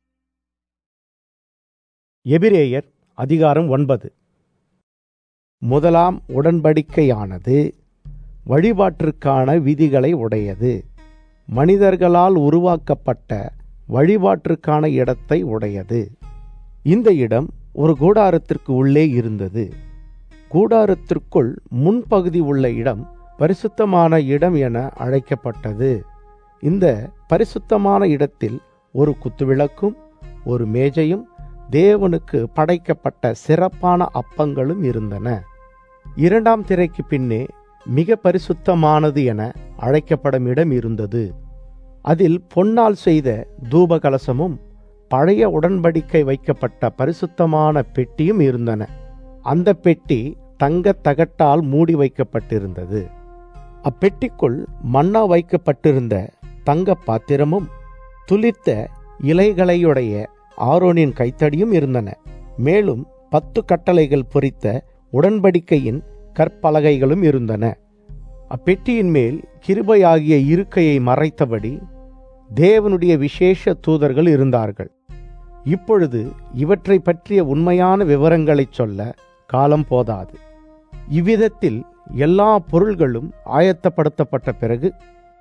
எபிரேயர் அதிகாரம் 9. முதலாம் உடன்படிக்கையானது வழிபாட்டிற்கான விதிகளை உடையது. மனிதர்களால் உருவாக்கப்பட்ட வழிபாட்டிற்கான இடத்தை உடையது. இந்த இடம் ஒரு கூடாரத்திற்கு உள்ளே இருந்தது. கூடாரத்திற்குள் முன்பகுதி உள்ள இடம் பரிசுத்தமான இடம் என அழைக்கப்பட்டது. இந்த பரிசுத்தமான இடத்தில் ஒரு குத்துவிளக்கும் ஒரு மேஜையும் தேவனுக்கு படைக்கப்பட்ட சிறப்பான அப்பங்களும் இருந்தன. இரண்டாம் திரைக்கு பின்னே மிக பரிசுத்தமானது என அழைக்கப்படும் இடம் இருந்தது. அதில் பொன்னால் செய்த தூப கலசமும் பழைய உடன்படிக்கை வைக்கப்பட்ட பரிசுத்தமான பெட்டியும் இருந்தன. அந்த பெட்டி தங்கத் தகட்டால் மூடி வைக்கப்பட்டிருந்தது. அப்பெட்டிக்குள் மன்னா வைக்கப்பட்டிருந்த தங்க பாத்திரமும் துளிர்த்த இலைகளையுடைய ஆரோனின் கைத்தடியும் இருந்தன. மேலும் 10 கட்டளைகள் பொறித்த உடன்படிக்கையின் கற்பலகைகளும் இருந்தன. அப்பெட்டியின் மேல் கிருபையாகிய இருக்கையை மறைத்தபடி தேவனுடைய விசேஷ தூதர்கள் இருந்தார்கள். இப்பொழுது இவற்றை பற்றிய உண்மையான விவரங்களை சொல்ல காலம் போதாது. இவ்விதத்தில் எல்லா பொருள்களும் ஆயத்தப்படுத்தப்பட்ட பிறகு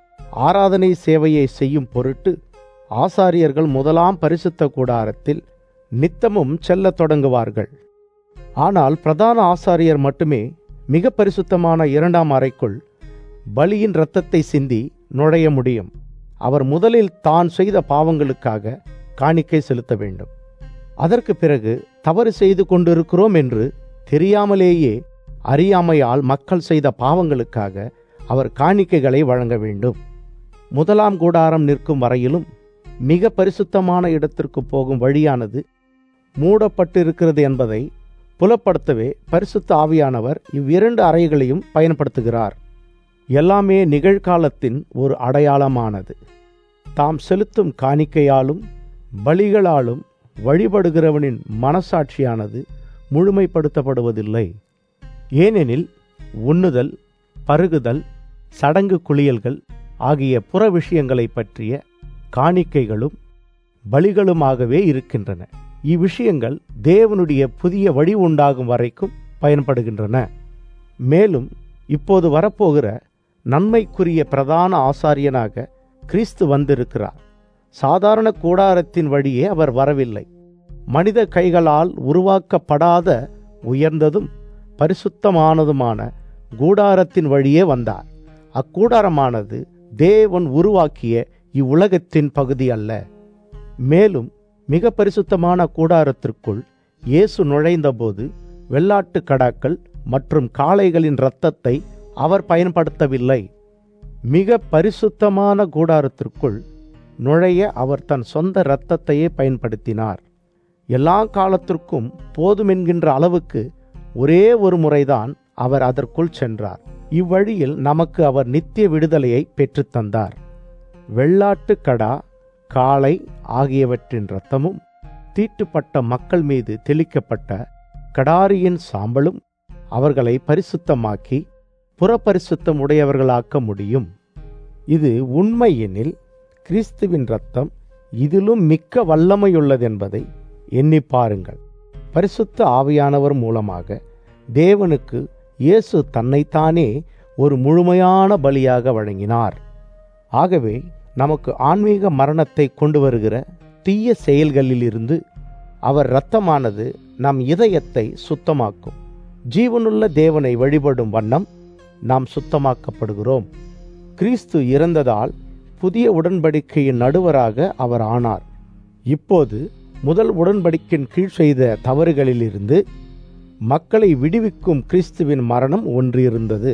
ஆராதனை சேவையை செய்யும் பொருட்டு ஆசாரியர்கள் முதலாம் பரிசுத்த கூடாரத்தில் நித்தமும் செல்லத் தொடங்குவார்கள். ஆனால் பிரதான ஆசாரியர் மட்டுமே மிக பரிசுத்தமான இரண்டாம் அறைக்குள் பலியின் இரத்தத்தை சிந்தி நுழைய முடியும். அவர் முதலில் தான் செய்த பாவங்களுக்காக காணிக்கை செலுத்த வேண்டும். அதற்கு பிறகு தவறு செய்து கொண்டிருக்கிறோம் என்று தெரியாமலேயே அறியாமையால் மக்கள் செய்த பாவங்களுக்காக அவர் காணிக்கைகளை வழங்க வேண்டும். முதலாம் கூடாரம் நிற்கும் வரையிலும் மிக பரிசுத்தமான இடத்திற்கு போகும் வழியானது மூடப்பட்டிருக்கிறது என்பதை புலப்படுத்தவே பரிசுத்த ஆவியானவர் இவ்விரண்டு அறைகளையும் பயன்படுத்துகிறார். எல்லாமே நிகழ்காலத்தின் ஒரு அடையாளமானது. தாம் செலுத்தும் காணிக்கையாலும் பலிகளாலும் வழிபடுகிறவனின் மனசாட்சியானது முழுமைப்படுத்தப்படுவதில்லை. ஏனெனில் உண்ணுதல், பருகுதல், சடங்கு குளியல்கள் ஆகிய புற விஷயங்களை பற்றிய காணிக்கைகளும் பலிகளுமாகவே இருக்கின்றன. இவ்விஷயங்கள் தேவனுடைய புதிய வழி உண்டாகும் வரைக்கும் பயன்படுகின்றன. மேலும் இப்போது வரப்போகிற நன்மைக்குரிய பிரதான ஆசாரியனாக கிறிஸ்து வந்திருக்கிறார். சாதாரண கூடாரத்தின் வழியே அவர் வரவில்லை. மனித கைகளால் உருவாக்கப்படாத உயர்ந்ததும் பரிசுத்தமானதுமான கூடாரத்தின் வழியே வந்தார். அக்கூடாரமானது தேவன் உருவாக்கிய இவ்வுலகத்தின் பகுதி அல்ல. மேலும் மிக பரிசுத்தமான கூடாரத்திற்குள் இயேசு நுழைந்தபோது வெள்ளாட்டு கடாக்கள் மற்றும் காளைகளின் இரத்தத்தை அவர் பயன்படுத்தவில்லை. மிக பரிசுத்தமான கூடாரத்திற்குள் நுழைய அவர் தன் சொந்த இரத்தத்தையே பயன்படுத்தினார். எல்லா காலத்திற்கும் போதுமென்கின்ற அளவுக்கு ஒரே ஒரு முறைதான் அவர் அதற்குள் சென்றார். இவ்வழியில் நமக்கு அவர் நித்திய விடுதலையை பெற்றுத்தந்தார். வெள்ளாட்டு கடா, காளை ஆகியவற்றின் இரத்தமும் தீட்டுப்பட்ட மக்கள் மீது தெளிக்கப்பட்ட கடாரியின் சாம்பலும் அவர்களை பரிசுத்தமாக்கி புறப்பரிசுத்தம் உடையவர்களாக்க முடியும். இது உண்மையெனில் கிறிஸ்துவின் இரத்தம் இதிலும் மிக்க வல்லமையுள்ளதென்பதை எண்ணி பாருங்கள். பரிசுத்த ஆவியானவர் மூலமாக தேவனுக்கு இயேசு தன்னைத்தானே ஒரு முழுமையான பலியாக வழங்கினார். ஆகவே நமக்கு ஆன்மீக மரணத்தை கொண்டு வருகிற தீய செயல்களிலிருந்து அவர் இரத்தமானது நம் இதயத்தை சுத்தமாக்கும். ஜீவனுள்ள தேவனை வழிபடும் வண்ணம் நாம் சுத்தமாக்கப்படுகிறோம். கிறிஸ்து இறந்ததால் புதிய உடன்படிக்கையின் நடுவராக அவர் ஆனார். இப்போது முதல் உடன்படிக்கையின் கீழ் செய்த தவறுகளிலிருந்து மக்களை விடுவிக்கும் கிறிஸ்துவின் மரணம் ஒன்றிருந்தது.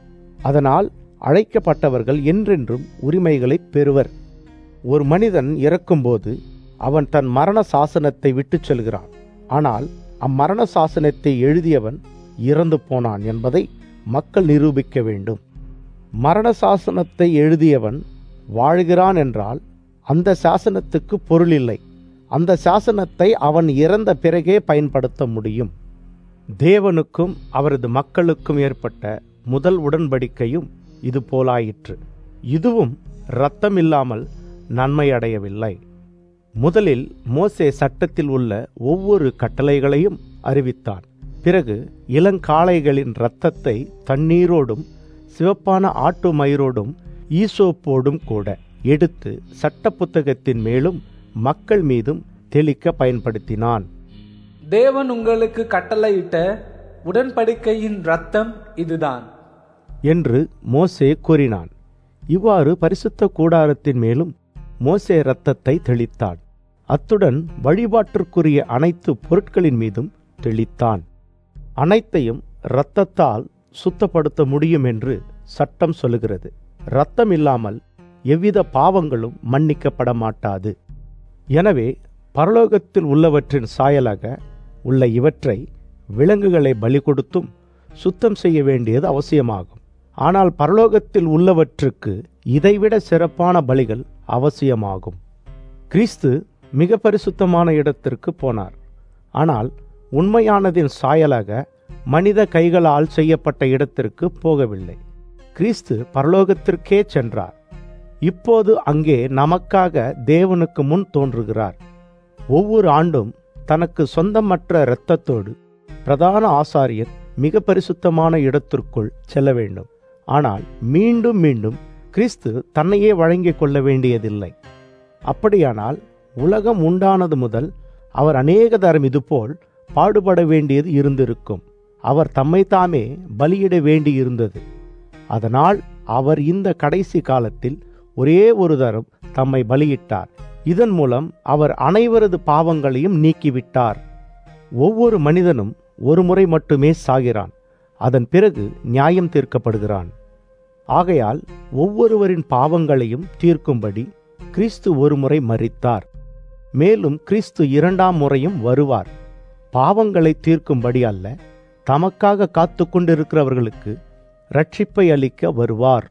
அதனால் அழைக்கப்பட்டவர்கள் என்றென்றும் உரிமைகளை பெறுவர். ஒரு மனிதன் இறக்கும்போது அவன் தன் மரண சாசனத்தை விட்டு செல்கிறான். ஆனால் அம்மரண சாசனத்தை எழுதியவன் இறந்து போனான் என்பதை மக்கள் நிரூபிக்க வேண்டும். மரண சாசனத்தை எழுதியவன் வாழ்கிறான் என்றால் அந்த சாசனத்துக்கு பொருள் இல்லை. அந்த சாசனத்தை அவன் இறந்த பிறகே பயன்படுத்த முடியும். தேவனுக்கும் அவரது மக்களுக்கும் ஏற்பட்ட முதல் உடன்படிக்கையும் இது போலாயிற்று. இதுவும் இரத்தமில்லாமல் நன்மை அடையவில்லை. முதலில் மோசே சட்டத்தில் உள்ள ஒவ்வொரு கட்டளைகளையும் அறிவித்தான். பிறகு இளங்காளைகளின் இரத்தத்தை தண்ணீரோடும் சிவப்பான ஆட்டு மயிரோடும் ஈசோப்போடும் கூட எடுத்து சட்ட புத்தகத்தின் மேலும் மக்கள் மீதும் தெளிக்க பயன்படுத்தினான். தேவன் உங்களுக்கு கட்டளையிட்ட உடன்படிக்கையின் இரத்தம் இதுதான் என்று மோசே கூறினான். இவ்வாறு பரிசுத்த கூடாரத்தின் மேலும் மோசே இரத்தத்தை தெளித்தான். அத்துடன் வழிபாட்டிற்குரிய அனைத்து பொருட்களின் மீதும் தெளித்தான். அனைத்தையும் இரத்தத்தால் சுத்தப்படுத்த முடியும் என்று சட்டம் சொல்லுகிறது. இரத்தம் இல்லாமல் எவ்வித பாவங்களும் மன்னிக்கப்பட மாட்டாது. எனவே பரலோகத்தில் உள்ளவற்றின் சாயலாக உள்ள இவற்றை விலங்குகளை பலி கொடுத்தும் சுத்தம் செய்ய வேண்டியது அவசியமாகும். ஆனால் பரலோகத்தில் உள்ளவற்றுக்கு இதைவிட சிறப்பான பலிகள் அவசியமாகும். கிறிஸ்து மிக பரிசுத்தமான இடத்திற்கு போனார். ஆனால் உண்மையானதின் சாயலாக மனித கைகளால் செய்யப்பட்ட இடத்திற்கு போகவில்லை. கிறிஸ்து பரலோகத்திற்கே சென்றார். இப்போது அங்கே நமக்காக தேவனுக்கு முன் தோன்றுகிறார். ஒவ்வொரு ஆண்டும் தனக்கு சொந்தமற்ற இரத்தத்தோடு பிரதான ஆசாரியர் மிக பரிசுத்தமான இடத்திற்குள் செல்ல வேண்டும். ஆனால் மீண்டும் மீண்டும் கிறிஸ்து தன்னையே வழங்கிக் கொள்ள வேண்டியதில்லை. அப்படியானால் உலகம் உண்டானது முதல் அவர் அநேக தரம் இதுபோல் பாடுபட வேண்டியது இருந்திருக்கும். அவர் தம்மைத்தாமே பலியிட வேண்டியிருந்தது. அதனால் அவர் இந்த கடைசி காலத்தில் ஒரே ஒரு தரம் தம்மை பலியிட்டார். இதன் மூலம் அவர் அனைவரது பாவங்களையும் நீக்கிவிட்டார். ஒவ்வொரு மனிதனும் ஒரு முறை மட்டுமே சாகிறான். அதன் பிறகு நியாயம் தீர்க்கப்படுகிறான். ஆகையால் ஒவ்வொருவரின் பாவங்களையும் தீர்க்கும்படி கிறிஸ்து ஒரு முறை மரித்தார். மேலும் கிறிஸ்து இரண்டாம் முறையும் வருவார். பாவங்களை தீர்க்கும்படி அல்ல, தமக்காக காத்து கொண்டிருக்கிறவர்களுக்கு இரட்சிப்பை அளிக்க வருவார்.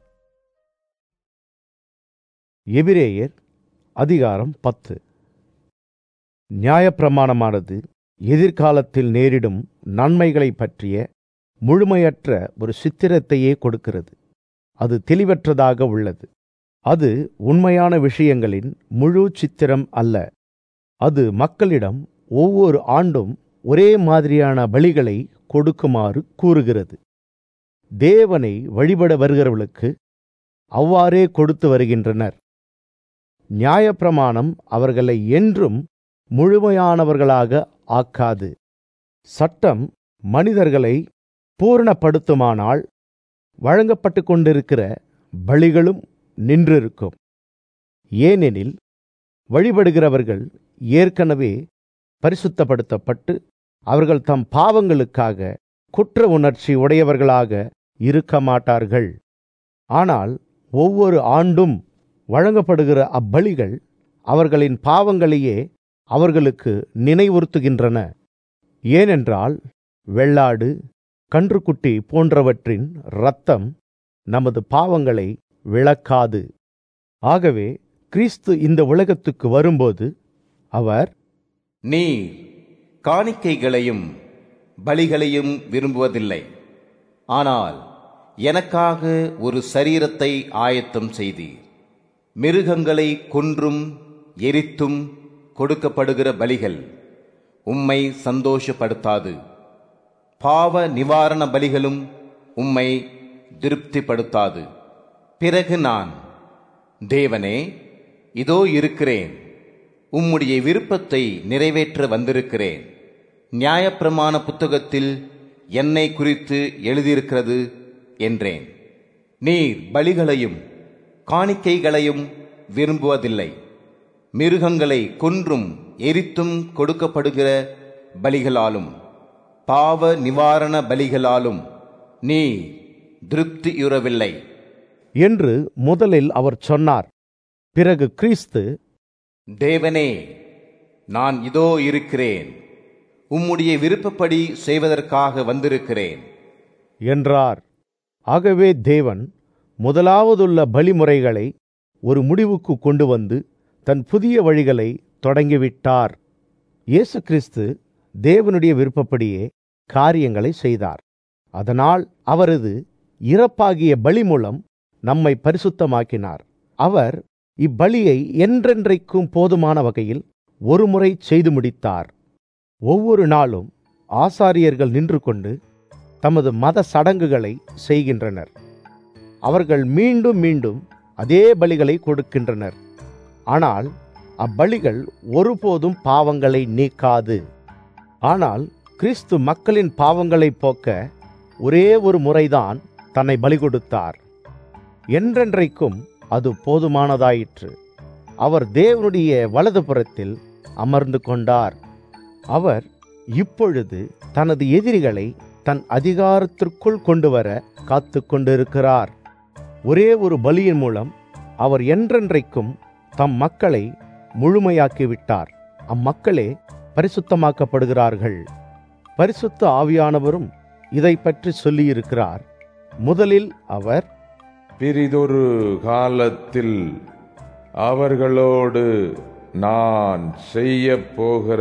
எபிரேயர் அதிகாரம் 10. நியாயப்பிரமாணமானது எதிர்காலத்தில் நேரிடும் நன்மைகளை பற்றிய முழுமையற்ற ஒரு சித்திரத்தையே கொடுக்கிறது. அது தெளிவற்றதாக உள்ளது. அது உண்மையான விஷயங்களின் முழு சித்திரம் அல்ல. அது மக்களிடம் ஒவ்வொரு ஆண்டும் ஒரே மாதிரியான பலிகளை கொடுக்குமாறு கூறுகிறது. தேவனை வழிபட வருகிறவர்களுக்கு அவ்வாறே கொடுத்து வருகின்றனர். நியாயப்பிரமாணம் அவர்களை என்றும் முழுமையானவர்களாக ஆக்காது. சட்டம் மனிதர்களை பூரணப்படுத்துமானால் வழங்கப்பட்டு கொண்டிருக்கிற பலிகளும் நின்றிருக்கும். ஏனெனில் வழிபடுகிறவர்கள் ஏற்கனவே பரிசுத்தப்படுத்தப்பட்டு அவர்கள் தம் பாவங்களுக்காக குற்ற உணர்ச்சி உடையவர்களாக இருக்க மாட்டார்கள். ஆனால் ஒவ்வொரு ஆண்டும் வழங்கப்படுகிற அப்பலிகள் அவர்களின் பாவங்களையே அவர்களுக்கு நினைவுறுத்துகின்றன. ஏனென்றால் வெள்ளாடு, கன்றுக்குட்டி போன்றவற்றின் இரத்தம் நமது பாவங்களை விளக்காது. ஆகவே கிறிஸ்து இந்த உலகத்துக்கு வரும்போது அவர், நீர் காணிக்கைகளையும் பலிகளையும் விரும்புவதில்லை, ஆனால் எனக்காக ஒரு சரீரத்தை ஆயத்தம் செய்தீர். மிருகங்களை கொன்றும் எரித்தும் கொடுக்கப்படுகிற பலிகள் உம்மை சந்தோஷப்படுத்தாது. பாவ நிவாரண பலிகளும் உம்மை திருப்திப்படுத்தாது. பிறகு நான், தேவனே, இதோ இருக்கிறேன், உம்முடைய விருப்பத்தை நிறைவேற்ற வந்திருக்கிறேன். நியாயப்பிரமாண புத்தகத்தில் என்னை குறித்து எழுதியிருக்கிறது என்றேன். நீர் பலிகளையும் காணிக்கைகளையும் விரும்புவதில்லை, மிருகங்களை கொன்றும் எரித்தும் கொடுக்கப்படுகிற பலிகளாலும் பாவ நிவாரண பலிகளாலும் நீ திருப்தியுறவில்லை என்று முதலில் அவர் சொன்னார். பிறகு கிறிஸ்து, தேவனே, நான் இதோ இருக்கிறேன், உம்முடைய விருப்பப்படி செய்வதற்காக வந்திருக்கிறேன் என்றார். ஆகவே தேவன் முதலாவதுள்ள பலிமுறைகளை ஒரு முடிவுக்கு கொண்டு வந்து தன் புதிய வழிகளை தொடங்கிவிட்டார். இயேசு கிறிஸ்து தேவனுடைய விருப்பப்படியே காரியங்களை செய்தார். அதனால் அவரது இறப்பாகிய பலி மூலம் நம்மை பரிசுத்தமாக்கினார். அவர் இப்பலியை என்றென்றைக்கும் போதுமான வகையில் ஒருமுறை செய்து முடித்தார். ஒவ்வொரு நாளும் ஆசாரியர்கள் நின்று கொண்டு தமது மத சடங்குகளை செய்கின்றனர். அவர்கள் மீண்டும் மீண்டும் அதே பலிகளை கொடுக்கின்றனர். ஆனால் அப்பலிகள் ஒருபோதும் பாவங்களை நீக்காது. ஆனால் கிறிஸ்து மக்களின் பாவங்களை போக்க ஒரே ஒரு முறைதான் தன்னை பலி கொடுத்தார். என்றென்றைக்கும் அது போதுமானதாயிற்று. அவர் தேவனுடைய வலதுபுறத்தில் அமர்ந்து கொண்டார். அவர் இப்பொழுது தனது எதிரிகளை தன் அதிகாரத்திற்குள் கொண்டு வர காத்து கொண்டிருக்கிறார். ஒரே ஒரு பலியின் மூலம் அவர் என்றென்றைக்கும் தம் மக்களை முழுமையாக்கிவிட்டார். அம்மக்களே பரிசுத்தமாக்கப்படுகிறார்கள். பரிசுத்த ஆவியானவரும் இதை பற்றி சொல்லியிருக்கிறார். முதலில் அவர், பிறிதொரு காலத்தில் அவர்களோடு நான் செய்ய போகிற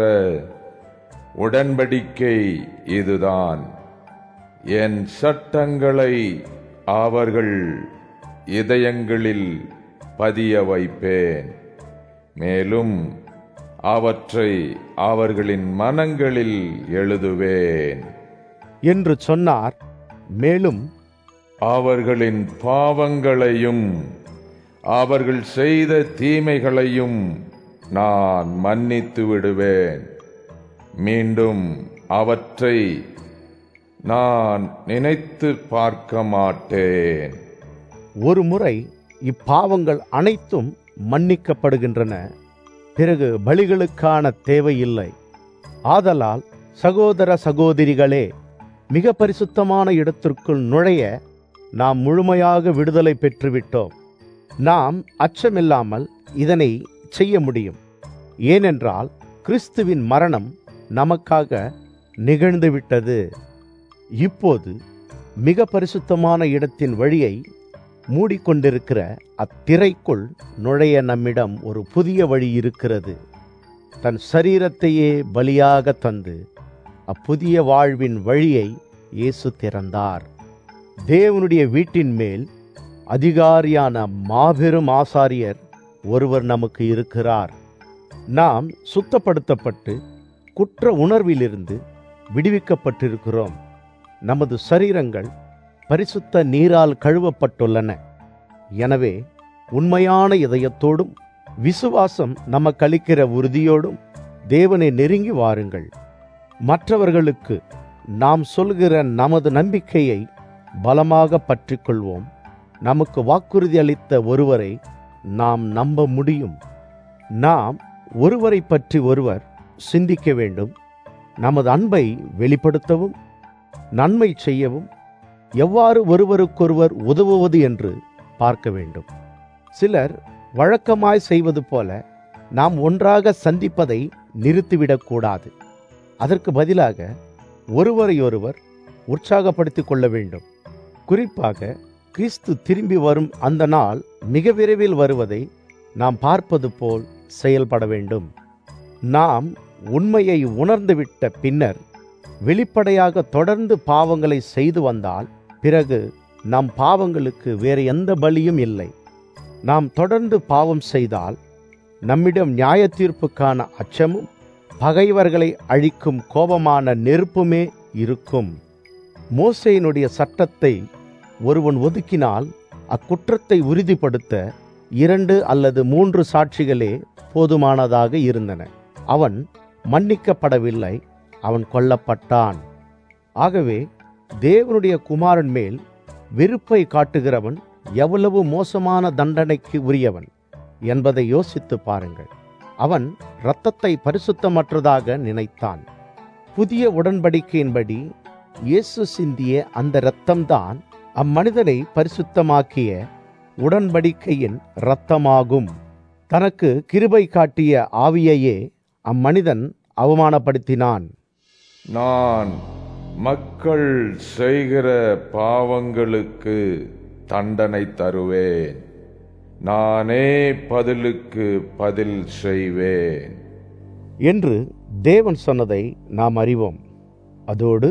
உடன்படிக்கை இதுதான், என் சட்டங்களை அவர்கள் இதயங்களில் பதிய வைப்பேன், மேலும் அவற்றை அவர்களின் மனங்களில் எழுதுவேன் என்று சொன்னார். மேலும் அவர்களின் பாவங்களையும் அவர்கள் செய்த தீமைகளையும் நான் மன்னித்து விடுவேன், மீண்டும் அவற்றை நான் நினைத்து பார்க்க மாட்டேன். ஒரு முறை இப்பாவங்கள் அனைத்தும் மன்னிக்கப்படுகின்றன. பிறகு பலிகளுக்கான தேவையில்லை. ஆதலால் சகோதர சகோதரிகளே, மிக பரிசுத்தமான இடத்திற்குள் நுழைய நாம் முழுமையாக விடுதலை பெற்றுவிட்டோம். நாம் அச்சமில்லாமல் இதனை செய்ய முடியும். ஏனென்றால் கிறிஸ்துவின் மரணம் நமக்காக நிகழ்ந்துவிட்டது. இப்போது மிக பரிசுத்தமான இடத்தின் வழியை மூடிக்கொண்டிருக்கிற அத்திரைக்குள் நுழைய நம்மிடம் ஒரு புதிய வழி இருக்கிறது. தன் சரீரத்தையே பலியாக தந்து அப்புதிய வாழ்வின் வழியை இயேசு திறந்தார். தேவனுடைய வீட்டின் மேல் அதிகாரியான மாபெரும் ஆசாரியர் ஒருவர் நமக்கு இருக்கிறார். நாம் சுத்தப்படுத்தப்பட்டு குற்ற உணர்விலிருந்து விடுவிக்கப்பட்டிருக்கிறோம். நமது சரீரங்கள் பரிசுத்த நீரால் கழுவப்பட்டுள்ளன. எனவே உண்மையான இதயத்தோடும் விசுவாசம் நமக்கு அளிக்கிற உறுதியோடும் தேவனை நெருங்கி வாருங்கள். மற்றவர்களுக்கு நாம் சொல்கிற நமது நம்பிக்கையை பலமாக பற்றிக்கொள்வோம். நமக்கு வாக்குறுதி அளித்த ஒருவரை நாம் நம்ப முடியும். நாம் ஒருவரை பற்றி ஒருவர் சிந்திக்க வேண்டும். நமது அன்பை வெளிப்படுத்தவும் நன்மை செய்யவும் எவ்வாறு ஒருவருக்கொருவர் உதவுவது என்று பார்க்க வேண்டும். சிலர் வழக்கமாய் செய்வது போல நாம் ஒன்றாக சந்திப்பதை நிறுத்திவிடக்கூடாது. அதற்கு பதிலாக ஒருவரையொருவர் உற்சாகப்படுத்திக் கொள்ள வேண்டும். குறிப்பாக கிறிஸ்து திரும்பி வரும் அந்த நாள் மிக விரைவில் வருவதை நாம் பார்ப்பது போல் செயல்பட வேண்டும். நாம் உண்மையை உணர்ந்துவிட்ட பின்னர் வெளிப்படையாக தொடர்ந்து பாவங்களை செய்து வந்தால் பிறகு நம் பாவங்களுக்கு வேறு எந்த பலியும் இல்லை. நாம் தொடர்ந்து பாவம் செய்தால் நம்மிடம் நியாய தீர்ப்புக்கான அச்சமும் பகைவர்களை அழிக்கும் கோபமான நெருப்புமே இருக்கும். மோசேயினுடைய சட்டத்தை ஒருவன் ஒதுக்கினால் அக்குற்றத்தை உறுதிப்படுத்த 2 அல்லது 3 சாட்சிகளே போதுமானதாக இருந்தன. அவன் மன்னிக்கப்படவில்லை, அவன் கொல்லப்பட்டான். ஆகவே தேவனுடைய குமாரன் மேல் வெறுப்பை காட்டுகிறவன் எவ்வளவு மோசமான தண்டனைக்கு உரியவன் என்பதை யோசித்து பாருங்கள். அவன் இரத்தத்தை பரிசுத்தமற்றதாக நினைத்தான். புதிய உடன்படிக்கையின்படி இயேசு சிந்திய அந்த இரத்தம்தான் அம்மனிதனை பரிசுத்தமாக்கிய உடன்படிக்கையின் இரத்தமாகும். தனக்கு கிருபை காட்டிய ஆவியையே அம்மனிதன் அவமானப்படுத்தினான். நான் மக்கள் செய்கிற பாவங்களுக்கு தண்டனை தருவேன், நானே பதிலுக்கு பதில் செய்வேன் என்று தேவன் சொன்னதை நாம் அறிவோம். அதோடு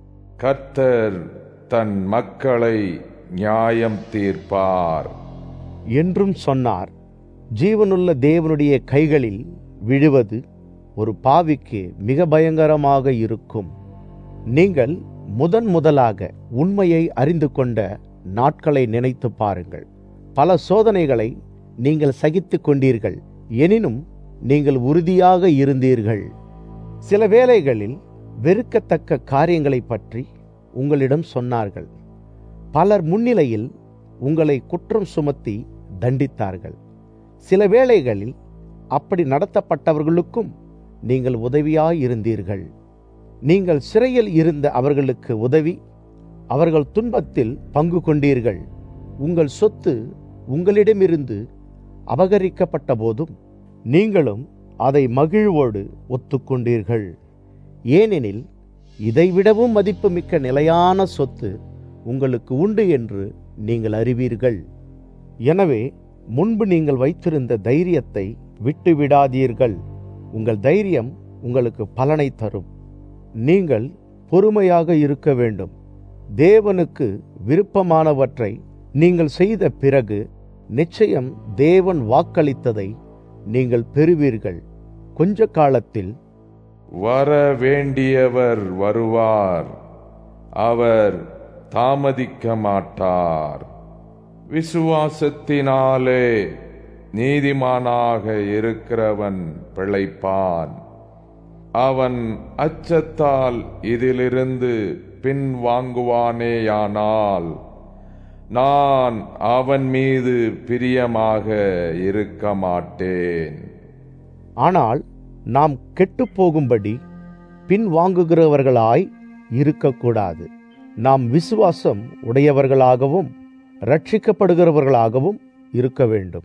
கர்த்தர் தன் மக்களை நியாயம் தீர்ப்பார் என்றும் சொன்னார். ஜீவனுள்ள தேவனுடைய கைகளில் விழுவது ஒரு பாவிக்கு மிக பயங்கரமாக இருக்கும். நீங்கள் முதலாக உண்மையை அறிந்து கொண்ட நாட்களை நினைத்து பாருங்கள். பல சோதனைகளை நீங்கள் சகித்து கொண்டீர்கள், எனினும் நீங்கள் உறுதியாக இருந்தீர்கள். சில வேளைகளில் வெறுக்கத்தக்க காரியங்களை பற்றி உங்களிடம் சொன்னார்கள். பலர் முன்னிலையில் உங்களை குற்றம் சுமத்தி தண்டித்தார்கள். சில வேளைகளில் அப்படி நடத்தப்பட்டவர்களுக்கும் நீங்கள் உதவியாயிருந்தீர்கள். நீங்கள் சிறையில் இருந்த அவர்களுக்கு உதவி, அவர்கள் துன்பத்தில் பங்கு கொண்டீர்கள். உங்கள் சொத்து உங்களிடமிருந்து அபகரிக்கப்பட்ட போதும் நீங்களும் அதை மகிழ்வோடு ஒத்துக்கொண்டீர்கள். ஏனெனில் இதைவிடவும் மதிப்புமிக்க நிலையான சொத்து உங்களுக்கு உண்டு என்று நீங்கள் அறிவீர்கள். எனவே முன்பு நீங்கள் வைத்திருந்த தைரியத்தை விட்டுவிடாதீர்கள். உங்கள் தைரியம் உங்களுக்கு பலனை தரும். நீங்கள் பொறுமையாக இருக்க வேண்டும். தேவனுக்கு விருப்பமானவற்றை நீங்கள் செய்த பிறகு நிச்சயம் தேவன் வாக்களித்ததை நீங்கள் பெறுவீர்கள். கொஞ்ச காலத்தில் வர வேண்டியவர் வருவார், அவர் தாமதிக்க மாட்டார். விசுவாசத்தினாலே நீதிமானாக இருக்கிறவன் பிழைப்பான். அவன் அச்சத்தால் இதிலிருந்து பின்வாங்குவானேயானால் நான் அவன் மீது பிரியமாக இருக்க மாட்டேன். ஆனால் நாம் கெட்டுப்போகும்படி பின்வாங்குகிறவர்களாய் இருக்கக்கூடாது. நாம் விசுவாசம் உடையவர்களாகவும் ரட்சிக்கப்படுகிறவர்களாகவும் இருக்க வேண்டும்.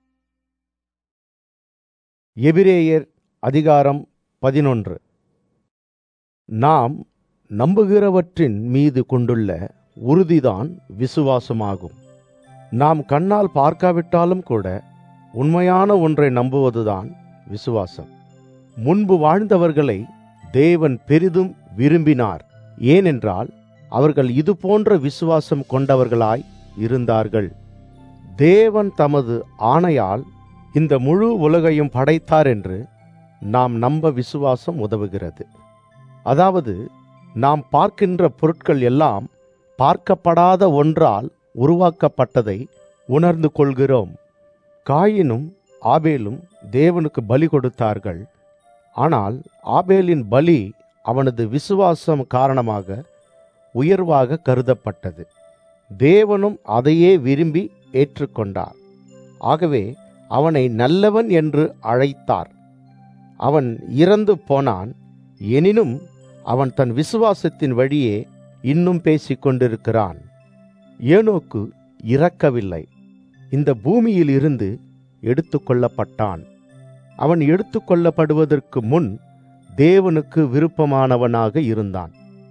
எபிரேயர் அதிகாரம் 11. நாம் நம்புகிறவற்றின் மீது கொண்டுள்ள உறுதிதான் விசுவாசமாகும். நாம் கண்ணால் பார்க்காவிட்டாலும் கூட உண்மையான ஒன்றை நம்புவதுதான் விசுவாசம். முன்பு வாழ்ந்தவர்களை தேவன் பெரிதும் விரும்பினார். ஏனென்றால் அவர்கள் இது போன்ற விசுவாசம் கொண்டவர்களாய் இருந்தார்கள். தேவன் தமது ஆணையால் இந்த முழு உலகையும் படைத்தார் என்று நாம் நம்ப விசுவாசம் உதவுகிறது. அதாவது நாம் பார்க்கின்ற பொருட்கள் எல்லாம் பார்க்கப்படாத ஒன்றால் உருவாக்கப்பட்டதை உணர்ந்து கொள்கிறோம். காயினும் ஆபேலும் தேவனுக்கு பலி கொடுத்தார்கள். ஆனால் ஆபேலின் பலி அவனது விசுவாசம் காரணமாக உயர்வாக கருதப்பட்டது. தேவனும் அதையே விரும்பி ஏற்றுக்கொண்டார். ஆகவே அவனை நல்லவன் என்று அழைத்தார். அவன் இறந்து போனான், எனினும் அவன் தன் விசுவாசத்தின் வழியே இன்னும் பேசிக் கொண்டிருக்கிறான். ஏனோக்கு இறக்கவில்லை, இந்த பூமியில் இருந்து எடுத்துக்கொள்ளப்பட்டான். அவன் எடுத்துக்கொள்ளப்படுவதற்கு முன் தேவனுக்கு விருப்பமானவனாக இருந்தான்.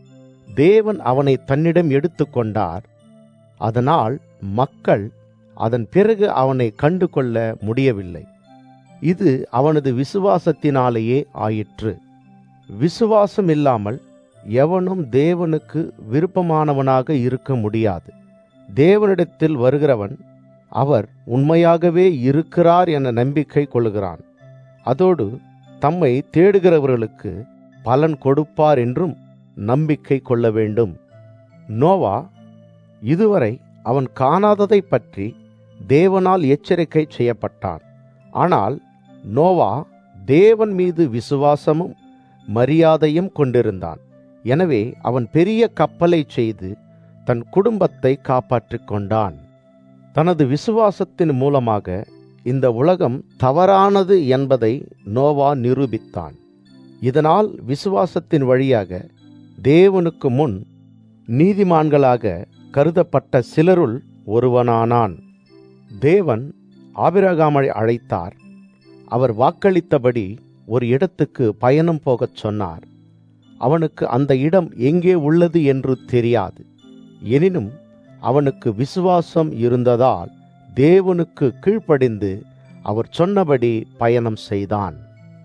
தேவன் அவனை தன்னிடம் எடுத்துக்கொண்டார். அதனால் மக்கள் அதன் பிறகு அவனை கண்டு கொள்ள முடியவில்லை. இது அவனது விசுவாசத்தினாலேயே ஆயிற்று. விசுவாசம் இல்லாமல் எவனும் தேவனுக்கு விருப்பமானவனாக இருக்க முடியாது. தேவனிடத்தில் வருகிறவன் அவர் உண்மையாகவே இருக்கிறார் என நம்பிக்கை கொள்கிறான். அதோடு தம்மை தேடுகிறவர்களுக்கு பலன் கொடுப்பார் என்றும் நம்பிக்கை கொள்ள வேண்டும். நோவா இதுவரை அவன் காணாததை பற்றி தேவனால் எச்சரிக்கை செய்யப்பட்டான். ஆனால் நோவா தேவன் மீது விசுவாசமும் மரியாதையும் கொண்டிருந்தான். எனவே அவன் பெரிய கப்பலை செய்து தன் குடும்பத்தை காப்பாற்றிக் கொண்டான். தனது விசுவாசத்தின் மூலமாக இந்த உலகம் தவறானது என்பதை நோவா நிரூபித்தான். இதனால் விசுவாசத்தின் வழியாக தேவனுக்கு முன் நீதிமான்களாக கருதப்பட்ட சிலருள் ஒருவனானான். தேவன் ஆபிரகாமை அழைத்தார். அவர் வாக்களித்தபடி ஒரு இடத்துக்கு பயணம் போகச் சொன்னார். அவனுக்கு அந்த இடம் எங்கே உள்ளது என்று தெரியாது. எனினும் அவனுக்கு விசுவாசம் இருந்ததால் தேவனுக்கு கீழ்ப்படிந்து அவர் சொன்னபடி பயணம் செய்தான்.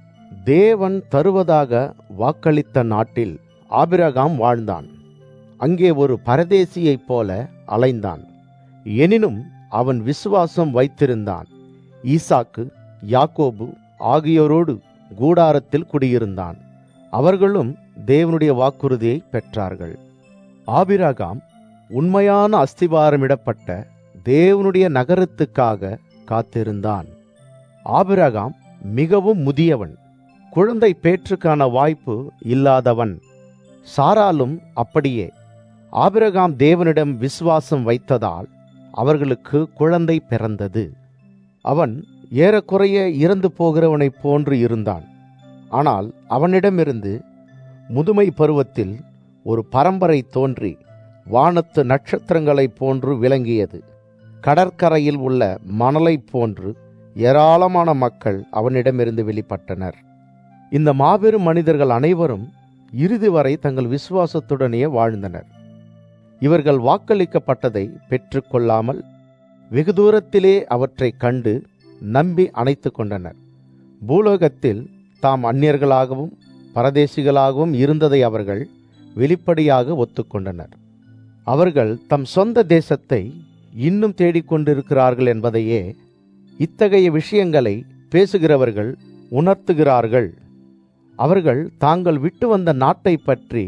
தேவன் தருவதாக வாக்களித்த நாட்டில் ஆபிரகாம் வாழ்ந்தான். அங்கே ஒரு பரதேசியைப் போல அலைந்தான். எனினும் அவன் விசுவாசம் வைத்திருந்தான். ஈசாக்கு, யாக்கோபு ஆகியோரோடு கூடாரத்தில் குடியிருந்தான். அவர்களும் தேவனுடைய வாக்குறுதியை பெற்றார்கள். ஆபிரகாம் உண்மையான அஸ்திபாரமிடப்பட்ட தேவனுடைய நகரத்துக்காக காத்திருந்தான். ஆபிரகாம் மிகவும் முதியவன், குழந்தை பேற்றுக்கான வாய்ப்பு இல்லாதவன். சாராலும் அப்படியே. ஆபிரகாம் தேவனிடம் விசுவாசம் வைத்ததால் அவர்களுக்கு குழந்தை பிறந்தது. அவன் ஏறக்குறைய இறந்து போகிறவனைப் போன்று இருந்தான். ஆனால் அவனிடமிருந்து முதுமை பருவத்தில் ஒரு பரம்பரை தோன்றி வானத்து நட்சத்திரங்களைப் போன்று விளங்கியது. கடற்கரையில் உள்ள மணலைப் போன்று ஏராளமான மக்கள் அவனிடமிருந்து வெளிப்பட்டனர். இந்த மாபெரும் மனிதர்கள் அனைவரும் இறுதி வரை தங்கள் விசுவாசத்துடனே வாழ்ந்தனர். இவர்கள் வாக்களிக்கப்பட்டதை பெற்றுக்கொள்ளாமல் வெகு தூரத்திலே அவற்றை கண்டு நம்பி அணைத்து கொண்டனர். பூலோகத்தில் தாம் அந்நியர்களாகவும் பரதேசிகளாகவும் இருந்ததை அவர்கள் வெளிப்படையாக ஒத்துக்கொண்டனர். அவர்கள் தம் சொந்த தேசத்தை இன்னும் தேடிக்கொண்டிருக்கிறார்கள் என்பதையே இத்தகைய விஷயங்களை பேசுகிறவர்கள் உணர்த்துகிறார்கள். அவர்கள் தாங்கள் விட்டு வந்த நாட்டை பற்றி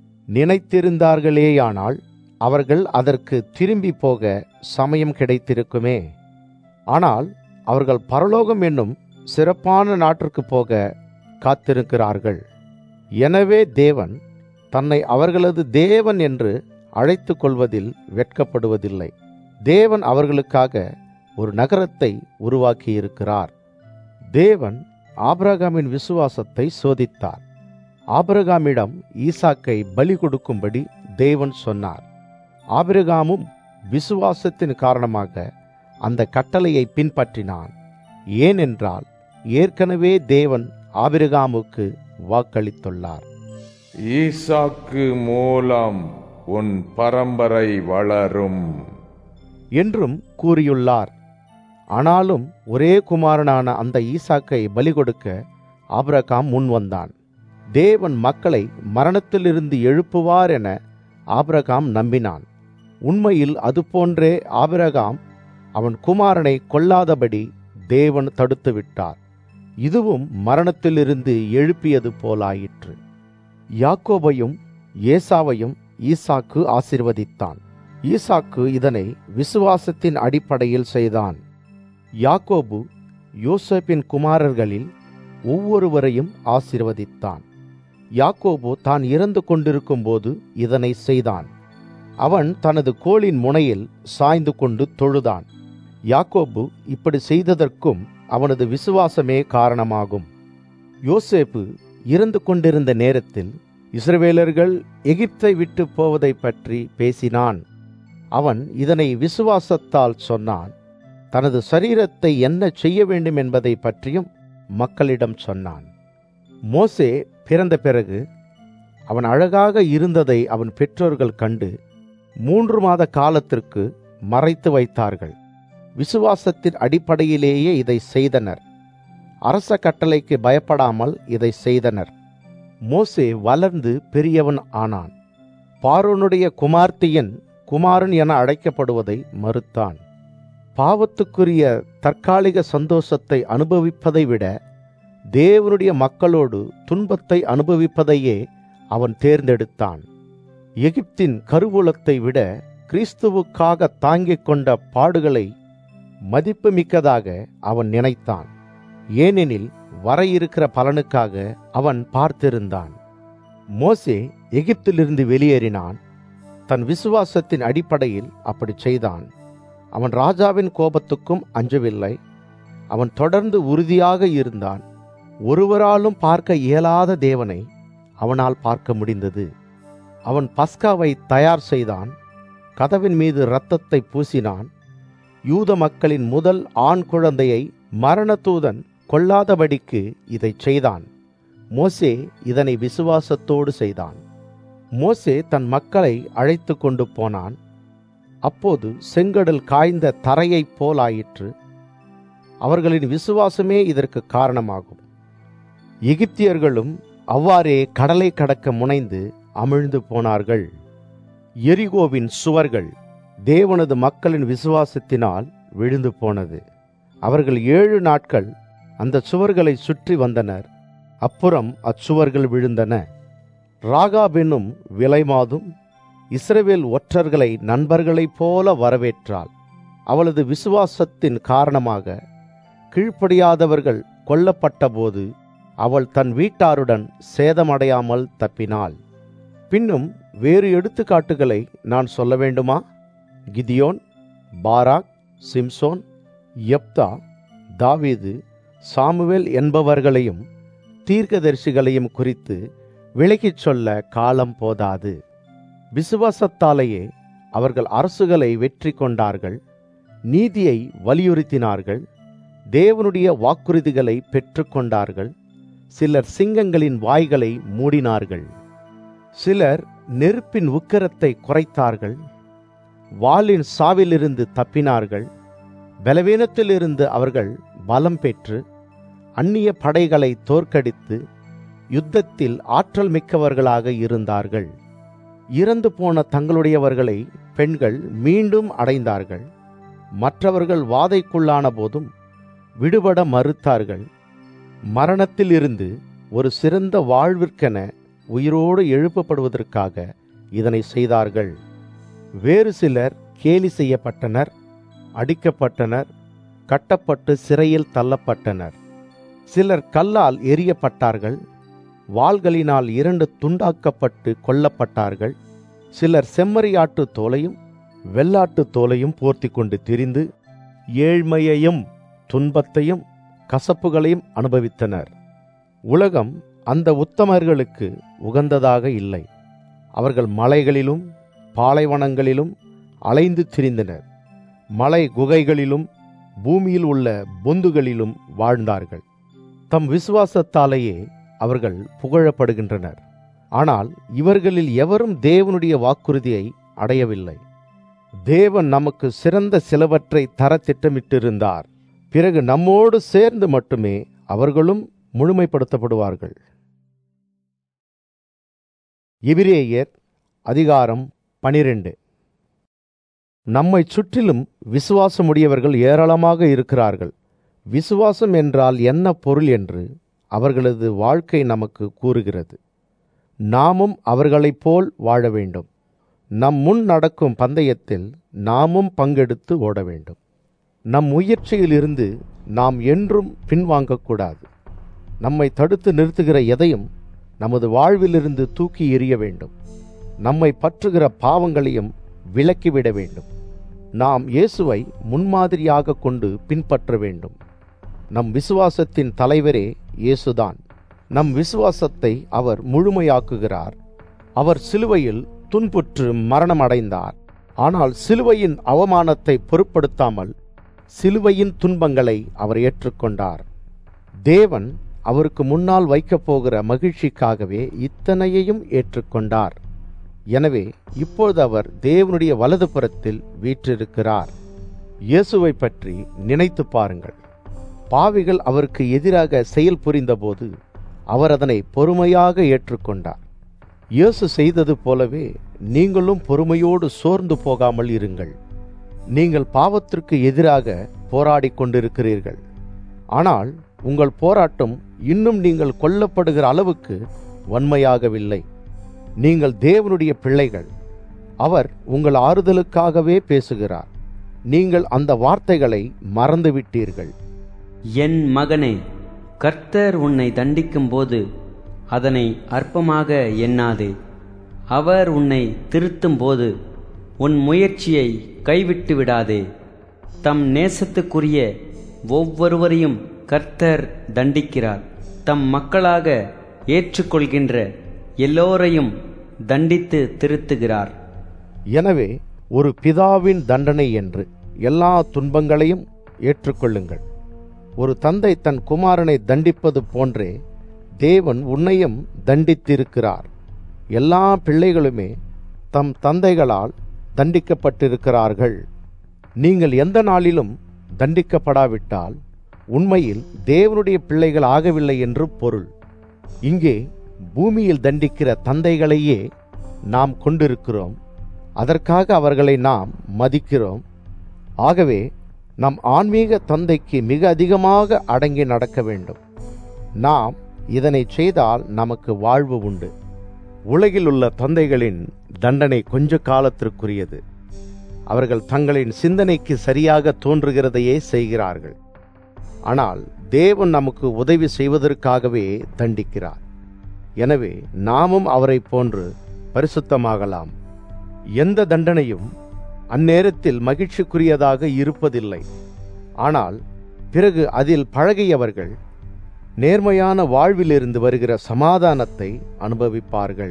நினைத்திருந்தார்களேயானால் அவர்கள் அதற்கு திரும்பி போக சமயம் கிடைத்திருக்குமே. ஆனால் அவர்கள் பரலோகம் என்னும் சிறப்பான நாட்டிற்கு போக காத்திருக்கிறார்கள். எனவே தேவன் தன்னை அவர்களது தேவன் என்று அழைத்து கொள்வதில் வெட்கப்படுவதில்லை. தேவன் அவர்களுக்காக ஒரு நகரத்தை உருவாக்கியிருக்கிறார். தேவன் ஆபிரகாமின் விசுவாசத்தை சோதித்தார். ஆபிரகாமிடம் ஈசாக்கை பலி கொடுக்கும்படி தேவன் சொன்னார். ஆபிரகாமும் விசுவாசத்தின் காரணமாக அந்த கட்டளையை பின்பற்றினான். ஏனென்றால் ஏற்கனவே தேவன் ஆபிரகாமுக்கு வாக்களித்துள்ளார். ஈசாக்கு மூலம் உன் பரம்பரை வளரும் என்றும் கூறியுள்ளார். ஆனாலும் ஒரே குமாரனான அந்த ஈசாக்கை பலி கொடுக்க ஆபிரகாம் முன் வந்தான். தேவன் மக்களை மரணத்திலிருந்து எழுப்புவார் என ஆபிரகாம் நம்பினான். உண்மையில் அதுபோன்றே ஆபிரகாம் அவன் குமாரனை கொல்லாதபடி தேவன் தடுத்து விட்டார். இதுவும் மரணத்திலிருந்து எழுப்பியது போலாயிற்று. யாக்கோபையும் ஏசாவையும் ஈசாக்கு ஆசீர்வதித்தான். ஈசாக்கு இதனை விசுவாசத்தின் அடிப்படையில் செய்தான். யாக்கோபு யோசேப்பின் குமாரர்களில் ஒவ்வொருவரையும் ஆசீர்வதித்தான். யாக்கோபு தான் இறந்து கொண்டிருக்கும் போது இதனை செய்தான். அவன் தனது கோலின் முனையில் சாய்ந்து கொண்டு தொழுதான். யாக்கோபு இப்படி செய்ததற்கும் அவனது விசுவாசமே காரணமாகும். யோசேப்பு இருந்து கொண்டிருந்த நேரத்தில் இஸ்ரவேலர்கள் எகிப்தை விட்டு போவதை பற்றி பேசினான். அவன் இதனை விசுவாசத்தால் சொன்னான். தனது சரீரத்தை என்ன செய்ய வேண்டும் என்பதை பற்றியும் மக்களிடம் சொன்னான். மோசே பிறந்த பிறகு அவன் அழகாக இருந்ததை அவன் பெற்றோர்கள் கண்டு 3 மாத காலத்திற்கு மறைத்து வைத்தார்கள். விசுவாசத்தின் அடிப்படையிலேயே இதை செய்தனர். அரச கட்டளைக்கு பயப்படாமல் இதை செய்தனர். மோசே வளர்ந்து பெரியவன் ஆனான். பார்வோனுடைய குமார்த்தியின் குமாரன் என அழைக்கப்படுவதை மறுத்தான். பாவத்துக்குரிய தற்காலிக சந்தோஷத்தை அனுபவிப்பதை விட தேவனுடைய மக்களோடு துன்பத்தை அனுபவிப்பதையே அவன் தேர்ந்தெடுத்தான். எகிப்தின் கருவூலத்தை விட கிறிஸ்துவுக்காக தாங்கிக் கொண்ட பாடுகளை மதிப்புமிக்கதாக அவன் நினைத்தான். ஏனெனில் வர இருக்கிற பலனுக்காக அவன் பார்த்திருந்தான். மோசே எகிப்திலிருந்து வெளியேறினான். தன் விசுவாசத்தின் அடிப்படையில் அப்படி செய்தான். அவன் ராஜாவின் கோபத்துக்கும் அஞ்சவில்லை. அவன் தொடர்ந்து உறுதியாக இருந்தான். ஒருவராலும் பார்க்க இயலாத தேவனை அவனால் பார்க்க முடிந்தது. அவன் பஸ்காவை தயார் செய்தான். கதவின் மீது இரத்தத்தை பூசினான். யூத மக்களின் முதல் ஆண் குழந்தையை மரணதூதன் கொல்லாதபடிக்கு இதை செய்தான். மோசே இதனை விசுவாசத்தோடு செய்தான். மோசே தன் மக்களை அழைத்து கொண்டு போனான். அப்போது செங்கடல் காய்ந்த தரையைப் போலாயிற்று. அவர்களின் விசுவாசமே இதற்கு காரணமாகும். எகிப்தியர்களும் அவ்வாறே கடலை கடக்க முனைந்து அமிழ்ந்து போனார்கள். எரிகோவின் சுவர்கள் தேவனது மக்களின் விசுவாசத்தினால் விழுந்து போனது. அவர்கள் 7 நாட்கள் அந்த சுவர்களை சுற்றி வந்தனர். அப்புறம் அச்சுவர்கள் விழுந்தன. ராகாப் என்னும் விலைமாதும் இஸ்ரவேல் ஒற்றர்களை நண்பர்களைப் போல வரவேற்றாள். அவளது விசுவாசத்தின் காரணமாக கீழ்ப்படியாதவர்கள் கொல்லப்பட்டபோது அவள் தன் வீட்டாருடன் சேதமடையாமல் தப்பினாள். பின்னும் வேறு எடுத்துக்காட்டுகளை நான் சொல்ல வேண்டுமா? கிதியோன், பாராக், சிம்சோன், யெப்தா, தாவீது, சாமுவேல் என்பவர்களையும் தீர்க்கதரிசிகளையும் குறித்து விளக்கிச் சொல்ல காலம் போதாது. விசுவாசத்தாலேயே அவர்கள் அரசுகளை வெற்றி கொண்டார்கள். நீதியை வலியுறுத்தினார்கள். தேவனுடைய வாக்குறுதிகளை பெற்றுக்கொண்டார்கள். சிலர் சிங்கங்களின் வாய்களை மூடினார்கள். சிலர் நெருப்பின் உக்கிரத்தை குறைத்தார்கள். வாளின் சாவிலிருந்து தப்பினார்கள். பலவீனத்திலிருந்து அவர்கள் பலம் பெற்று அந்நிய படைகளை தோற்கடித்து யுத்தத்தில் ஆற்றல் மிக்கவர்களாக இருந்தார்கள். இறந்து போன தங்களுடையவர்களை பெண்கள் மீண்டும் அடைந்தார்கள். மற்றவர்கள் வாதைக்குள்ளான போதும் விடுபட மறுத்தார்கள். மரணத்தில் இருந்து ஒரு சிறந்த வாழ்விற்கென உயிரோடு எழுப்பப்படுவதற்காக இதனை செய்தார்கள். வேறு சிலர் கேலி செய்யப்பட்டனர், அடிக்கப்பட்டனர், கட்டப்பட்டு சிறையில் தள்ளப்பட்டனர். சிலர் கல்லால் எறியப்பட்டார்கள். வாள்களினால் 2 துண்டாக்கப்பட்டு கொல்லப்பட்டார்கள். சிலர் செம்மறியாட்டு தோலையும் வெள்ளாட்டு தோலையும் போர்த்தி கொண்டு திரிந்து ஏழ்மையையும் துன்பத்தையும் கசப்புகளையும் அனுபவித்தனர். உலகம் அந்த உத்தமர்களுக்கு உகந்ததாக இல்லை. அவர்கள் மலைகளிலும் பாலைவனங்களிலும் அலைந்து திரிந்தனர். மலை குகைகளிலும் பூமியில் உள்ள பொந்துகளிலும் வாழ்ந்தார்கள். தம் விசுவாசத்தாலேயே அவர்கள் புகழப்படுகின்றனர். ஆனால் இவர்களில் எவரும் தேவனுடைய வாக்குறுதியை அடையவில்லை. தேவன் நமக்கு சிறந்த சிலவற்றை தர திட்டமிட்டிருந்தார். பிறகு நம்மோடு சேர்ந்து மட்டுமே அவர்களும் முழுமைப்படுத்தப்படுவார்கள். எபிரேயர் அதிகாரம் 12. நம்மை சுற்றிலும் விசுவாசமுடையவர்கள் ஏராளமாக இருக்கிறார்கள். விசுவாசம் என்றால் என்ன பொருள் என்று அவர்களது வாழ்க்கை நமக்கு கூறுகிறது. நாமும் அவர்களைப் போல் வாழ வேண்டும். நம் முன் நடக்கும் பந்தயத்தில் நாமும் பங்கெடுத்து ஓட வேண்டும். நம் முயற்சியிலிருந்து நாம் என்றும் பின்வாங்கக்கூடாது. நம்மை தடுத்து நிறுத்துகிற எதையும் நமது வாழ்விலிருந்து தூக்கி எறிய வேண்டும். நம்மை பற்றுகிற பாவங்களையும் விலக்கிவிட வேண்டும். நாம் இயேசுவை முன்மாதிரியாக கொண்டு பின்பற்ற வேண்டும். நம் விசுவாசத்தின் தலைவரே இயேசுதான். நம் விசுவாசத்தை அவர் முழுமையாக்குகிறார். அவர் சிலுவையில் துன்புற்று மரணம் அடைந்தார். ஆனால் சிலுவையின் அவமானத்தை பொருட்படுத்தாமல் சிலுவையின் துன்பங்களை அவர் ஏற்றுக்கொண்டார். தேவன் அவருக்கு முன்னால் வைக்கப் போகிற மகிழ்ச்சிக்காகவே இத்தனையையும் ஏற்றுக்கொண்டார். எனவே இப்பொழுது அவர் தேவனுடைய வலது புறத்தில் வீற்றிருக்கிறார். இயேசுவை பற்றி நினைத்து பாருங்கள். பாவிகள் அவருக்கு எதிராக செயல் புரிந்தபோது அவர் அதனை பொறுமையாக ஏற்றுக்கொண்டார். இயேசு செய்தது போலவே நீங்களும் பொறுமையோடு சோர்ந்து போகாமல் இருங்கள். நீங்கள் பாவத்திற்கு எதிராக போராடி கொண்டிருக்கிறீர்கள். ஆனால் உங்கள் போராட்டம் இன்னும் நீங்கள் கொல்லப்படுகிற அளவுக்கு வன்மையாகவில்லை. நீங்கள் தேவனுடைய பிள்ளைகள். அவர் உங்கள் ஆறுதலுக்காகவே பேசுகிறார். நீங்கள் அந்த வார்த்தைகளை மறந்துவிட்டீர்கள். என் மகனே, கர்த்தர் உன்னை தண்டிக்கும் போது அதனை அற்பமாக எண்ணாதே. அவர் உன்னை திருத்தும் போது உன் முயற்சியை கைவிட்டு விடாதே. தம் நேசத்துக்குரிய ஒவ்வொருவரையும் கர்த்தர் தண்டிக்கிறார். தம் மக்களாக ஏற்றுக்கொள்கின்ற எல்லோரையும் தண்டித்து திருத்துகிறார். எனவே ஒரு பிதாவின் தண்டனை என்று எல்லா துன்பங்களையும் ஏற்றுக்கொள்ளுங்கள். ஒரு தந்தை தன் குமாரனை தண்டிப்பது போன்றே தேவன் உன்னையும் தண்டித்திருக்கிறார். எல்லா பிள்ளைகளுமே தம் தந்தைகளால் தண்டிக்கப்பட்டிருக்கிறார்கள். நீங்கள் எந்த நாளிலும் தண்டிக்கப்படாவிட்டால் உண்மையில் தேவனுடைய பிள்ளைகள் ஆகவில்லை என்று பொருள். இங்கே பூமியில் தண்டிக்கிற தந்தைகளையே நாம் கொண்டிருக்கிறோம். அதற்காக அவர்களை நாம் மதிக்கிறோம். ஆகவே நம் ஆன்மீக தந்தைக்கு மிக அதிகமாக அடங்கி நடக்க வேண்டும். நாம் இதனை செய்தால் நமக்கு வாழ்வு உண்டு. உலகில் உள்ள தந்தைகளின் தண்டனை கொஞ்ச காலத்திற்குரியது. அவர்கள் தங்களின் சிந்தனைக்கு சரியாக தோன்றுகிறதையே செய்கிறார்கள். ஆனால் தேவன் நமக்கு உதவி செய்வதற்காகவே தண்டிக்கிறார். எனவே நாமும் அவரை போன்று பரிசுத்தமாகலாம். எந்த தண்டனையும் அந்நேரத்தில் மகிழ்ச்சிக்குரியதாக இருப்பதில்லை. ஆனால் பிறகு அதில் பழகியவர்கள் நேர்மையான வாழ்விலிருந்து வருகிற சமாதானத்தை அனுபவிப்பார்கள்.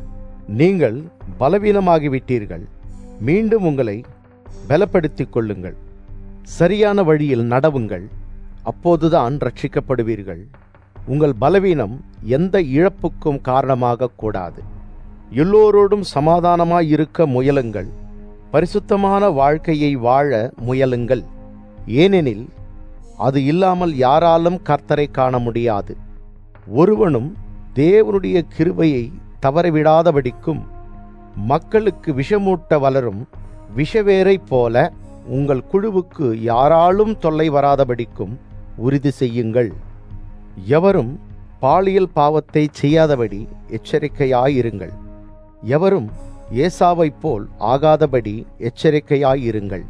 நீங்கள் பலவீனமாகிவிட்டீர்கள். மீண்டும் உங்களை பலப்படுத்திக் கொள்ளுங்கள். சரியான வழியில் நடவுங்கள். அப்போதுதான் ரட்சிக்கப்படுவீர்கள். உங்கள் பலவீனம் எந்த இழப்புக்கும் காரணமாக கூடாது. எல்லோரோடும் சமாதானமாயிருக்க முயலுங்கள். பரிசுத்தமான வாழ்க்கையை வாழ முயலுங்கள். ஏனெனில் அது இல்லாமல் யாராலும் கர்த்தரை காண முடியாது. ஒருவனும் தேவனுடைய கிருபையை தவறவிடாதபடிக்கும் மக்களுக்கு விஷமூட்ட வளரும் விஷவேரை போல உங்கள் குழுவுக்கு யாராலும் தொல்லை வராதபடிக்கும் உறுதி செய்யுங்கள். எவரும் பாலியல் பாவத்தை செய்யாதபடி எச்சரிக்கையாயிருங்கள். எவரும் ஏசாவைப் போல் ஆகாதபடி எச்சரிக்கையாயிருங்கள்.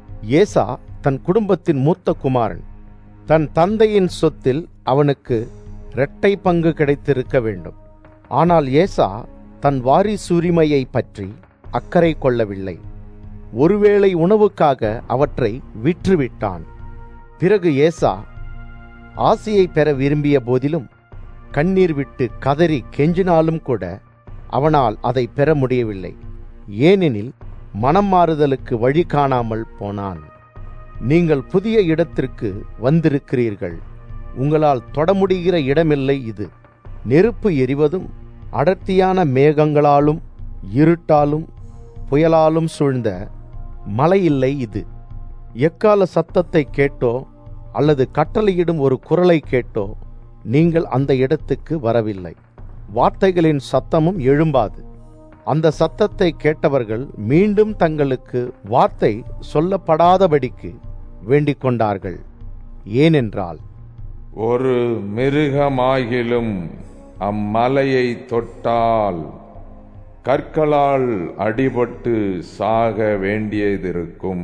ஏசா தன் குடும்பத்தின் மூத்த குமாரன். தன் தந்தையின் சொத்தில் அவனுக்கு இரட்டை பங்கு கிடைத்திருக்க வேண்டும். ஆனால் ஏசா தன் வாரிசுரிமையை பற்றி அக்கறை கொள்ளவில்லை. ஒருவேளை உணவுக்காக அவற்றை விற்றுவிட்டான். பிறகு ஏசா ஆசியை பெற விரும்பிய போதிலும் கண்ணீர் விட்டு கதறி கெஞ்சினாலும் கூட அவனால் அதை பெற முடியவில்லை. ஏனெனில் மனம் மாறுதலுக்கு வழி காணாமல் போனான். நீங்கள் புதிய இடத்திற்கு வந்திருக்கிறீர்கள். உங்களால் தொட முடிகிற இடமில்லை இது. நெருப்பு எரிவதும் அடர்த்தியான மேகங்களாலும் இருட்டாலும் புயலாலும் சூழ்ந்த மலை இல்லை இது. எக்கால சத்தத்தை கேட்டோ அல்லது கட்டளையிடும் ஒரு குரலை கேட்டோ நீங்கள் அந்த இடத்துக்கு வரவில்லை. வார்த்தைகளின் சத்தமும் எழும்பாது. அந்த சத்தத்தை கேட்டவர்கள் மீண்டும் தங்களுக்கு வார்த்தை சொல்லப்படாதபடிக்கு வேண்டிக் கொண்டார்கள். ஏனென்றால் ஒரு மிருகமாகிலும் அம்மலையை தொட்டால் கற்களால் அடிபட்டு சாக வேண்டியதிருக்கும்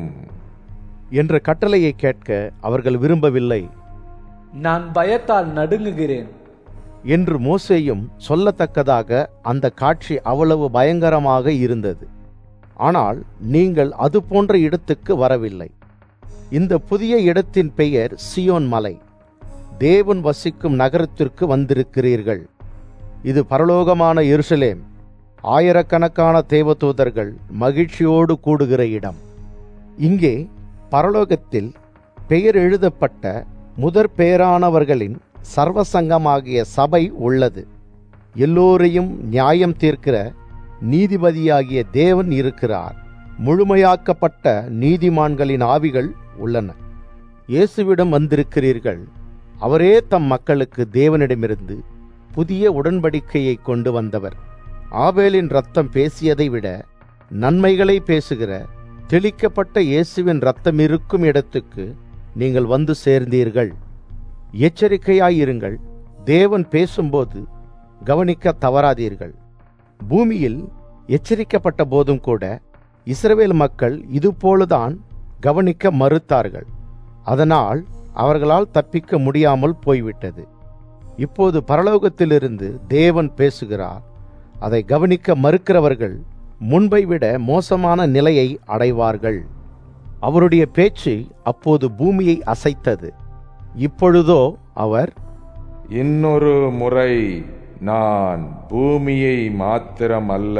என்ற கட்டளையை கேட்க அவர்கள் விரும்பவில்லை. நான் பயத்தால் நடுங்குகிறேன் என்று மோசேயும் சொல்லத்தக்கதாக அந்த காட்சி அவ்வளவு பயங்கரமாக இருந்தது. ஆனால் நீங்கள் அது போன்ற இடத்துக்கு வரவில்லை. இந்த புதிய இடத்தின் பெயர் சியோன் மலை, தேவன் வசிக்கும் நகரத்திற்கு வந்திருக்கிறீர்கள். இது பரலோகமான எருசலேம், ஆயிரக்கணக்கான தேவதூதர்கள் மகிழ்ச்சியோடு கூடுகிற இடம். இங்கே பரலோகத்தில் பெயர் எழுதப்பட்ட முதற் பேரானவர்களின் சர்வசங்கமாகிய சபை உள்ளது. எல்லோரையும் நியாயம் தீர்க்கிற நீதிபதியாகிய தேவன் இருக்கிறார். முழுமையாக்கப்பட்ட நீதிமான்களின் ஆவிகள் உள்ளன. இயேசுவிடம் வந்திருக்கிறீர்கள். அவரே தம் மக்களுக்கு தேவனிடமிருந்து புதிய உடன்படிக்கையை கொண்டு வந்தவர். ஆபேலின் இரத்தம் பேசியதை விட நன்மைகளை பேசுகிற தெளிக்கப்பட்ட இயேசுவின் இரத்தம் இருக்கும் இடத்துக்கு நீங்கள் வந்து சேர்ந்தீர்கள். எச்சரிக்கையாயிருங்கள். தேவன் பேசும்போது கவனிக்க தவறாதீர்கள். பூமியில் எச்சரிக்கப்பட்ட போதும் கூட இஸ்ரவேல் மக்கள் இதுபோலதான் கவனிக்க மறுத்தார்கள். அதனால் அவர்களால் தப்பிக்க முடியாமல் போய்விட்டது. இப்போது பரலோகத்திலிருந்து தேவன் பேசுகிறார். அதை கவனிக்க மறுக்கிறவர்கள் முன்பை விட மோசமான நிலையை அடைவார்கள். அவருடைய பேச்சு அப்போது பூமியை அசைத்தது. இப்பொழுதோ அவர், இன்னொரு முறை நான் பூமியை மாத்திரமல்ல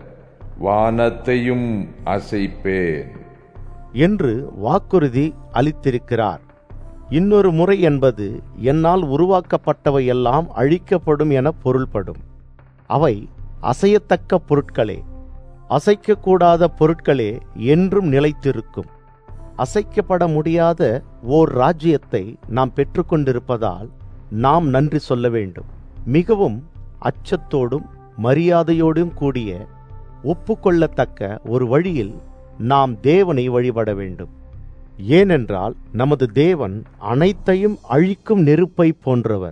வானத்தையும் அசைப்பேன் என்று வாக்குறுதி அளித்திருக்கிறார். இன்னொரு முறை என்பது என்னால் உருவாக்கப்பட்டவை எல்லாம் அழிக்கப்படும் என பொருள்படும். அவை அசையத்தக்க பொருட்களே. அசைக்கக்கூடாத பொருட்களே என்றும் நிலைத்திருக்கும். அசைக்கப்பட முடியாத ஓர் ராஜ்யத்தை நாம் பெற்றுக்கொண்டிருப்பதால் நாம் நன்றி சொல்ல வேண்டும். மிகவும் அச்சத்தோடும் மரியாதையோடும் கூடிய ஒப்புக்கொள்ளத்தக்க ஒரு வழியில் நாம் தேவனை வழிபட வேண்டும். ஏனென்றால் நமது தேவன் அனைத்தையும் அழிக்கும் நெருப்பை போன்றவர்.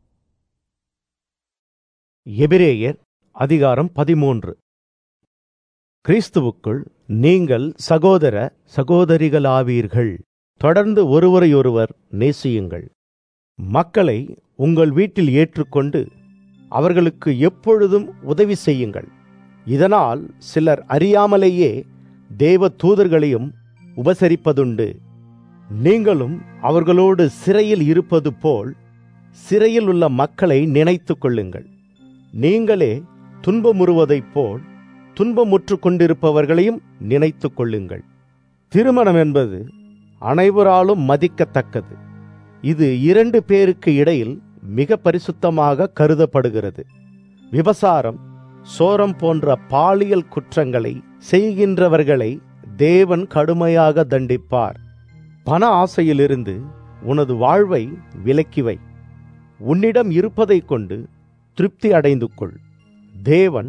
எபிரேயர் அதிகாரம் 13. கிறிஸ்துவுக்குள் நீங்கள் சகோதர சகோதரிகளாவீர்கள். தொடர்ந்து ஒருவரையொருவர் நேசியுங்கள். மக்களை உங்கள் வீட்டில் ஏற்றுக்கொண்டு அவர்களுக்கு எப்பொழுதும் உதவி செய்யுங்கள். இதனால் சிலர் அறியாமலேயே தேவ தூதர்களையும் உபசரிப்பதுண்டு. நீங்களும் அவர்களோடு சிறையில் இருப்பது போல் சிறையில் உள்ள மக்களை நினைத்து கொள்ளுங்கள். நீங்களே துன்பமுறுவதைப் போல் துன்பமுற்று கொண்டிருப்பவர்களையும் நினைத்து கொள்ளுங்கள். திருமணம் என்பது அனைவராலும் மதிக்கத்தக்கது. இது 2 பேருக்கு இடையில் மிக பரிசுத்தமாக கருதப்படுகிறது. விபசாரம், சோரம் போன்ற பாலியல் குற்றங்களை செய்கின்றவர்களை தேவன் கடுமையாக தண்டிப்பார். பண ஆசையிலிருந்து உனது வாழ்வை விலக்கிவை. உன்னிடம் இருப்பதை கொண்டு திருப்தி அடைந்து கொள். தேவன்,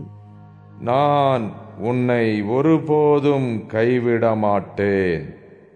நான் உன்னை ஒருபோதும் கைவிட மாட்டேன்,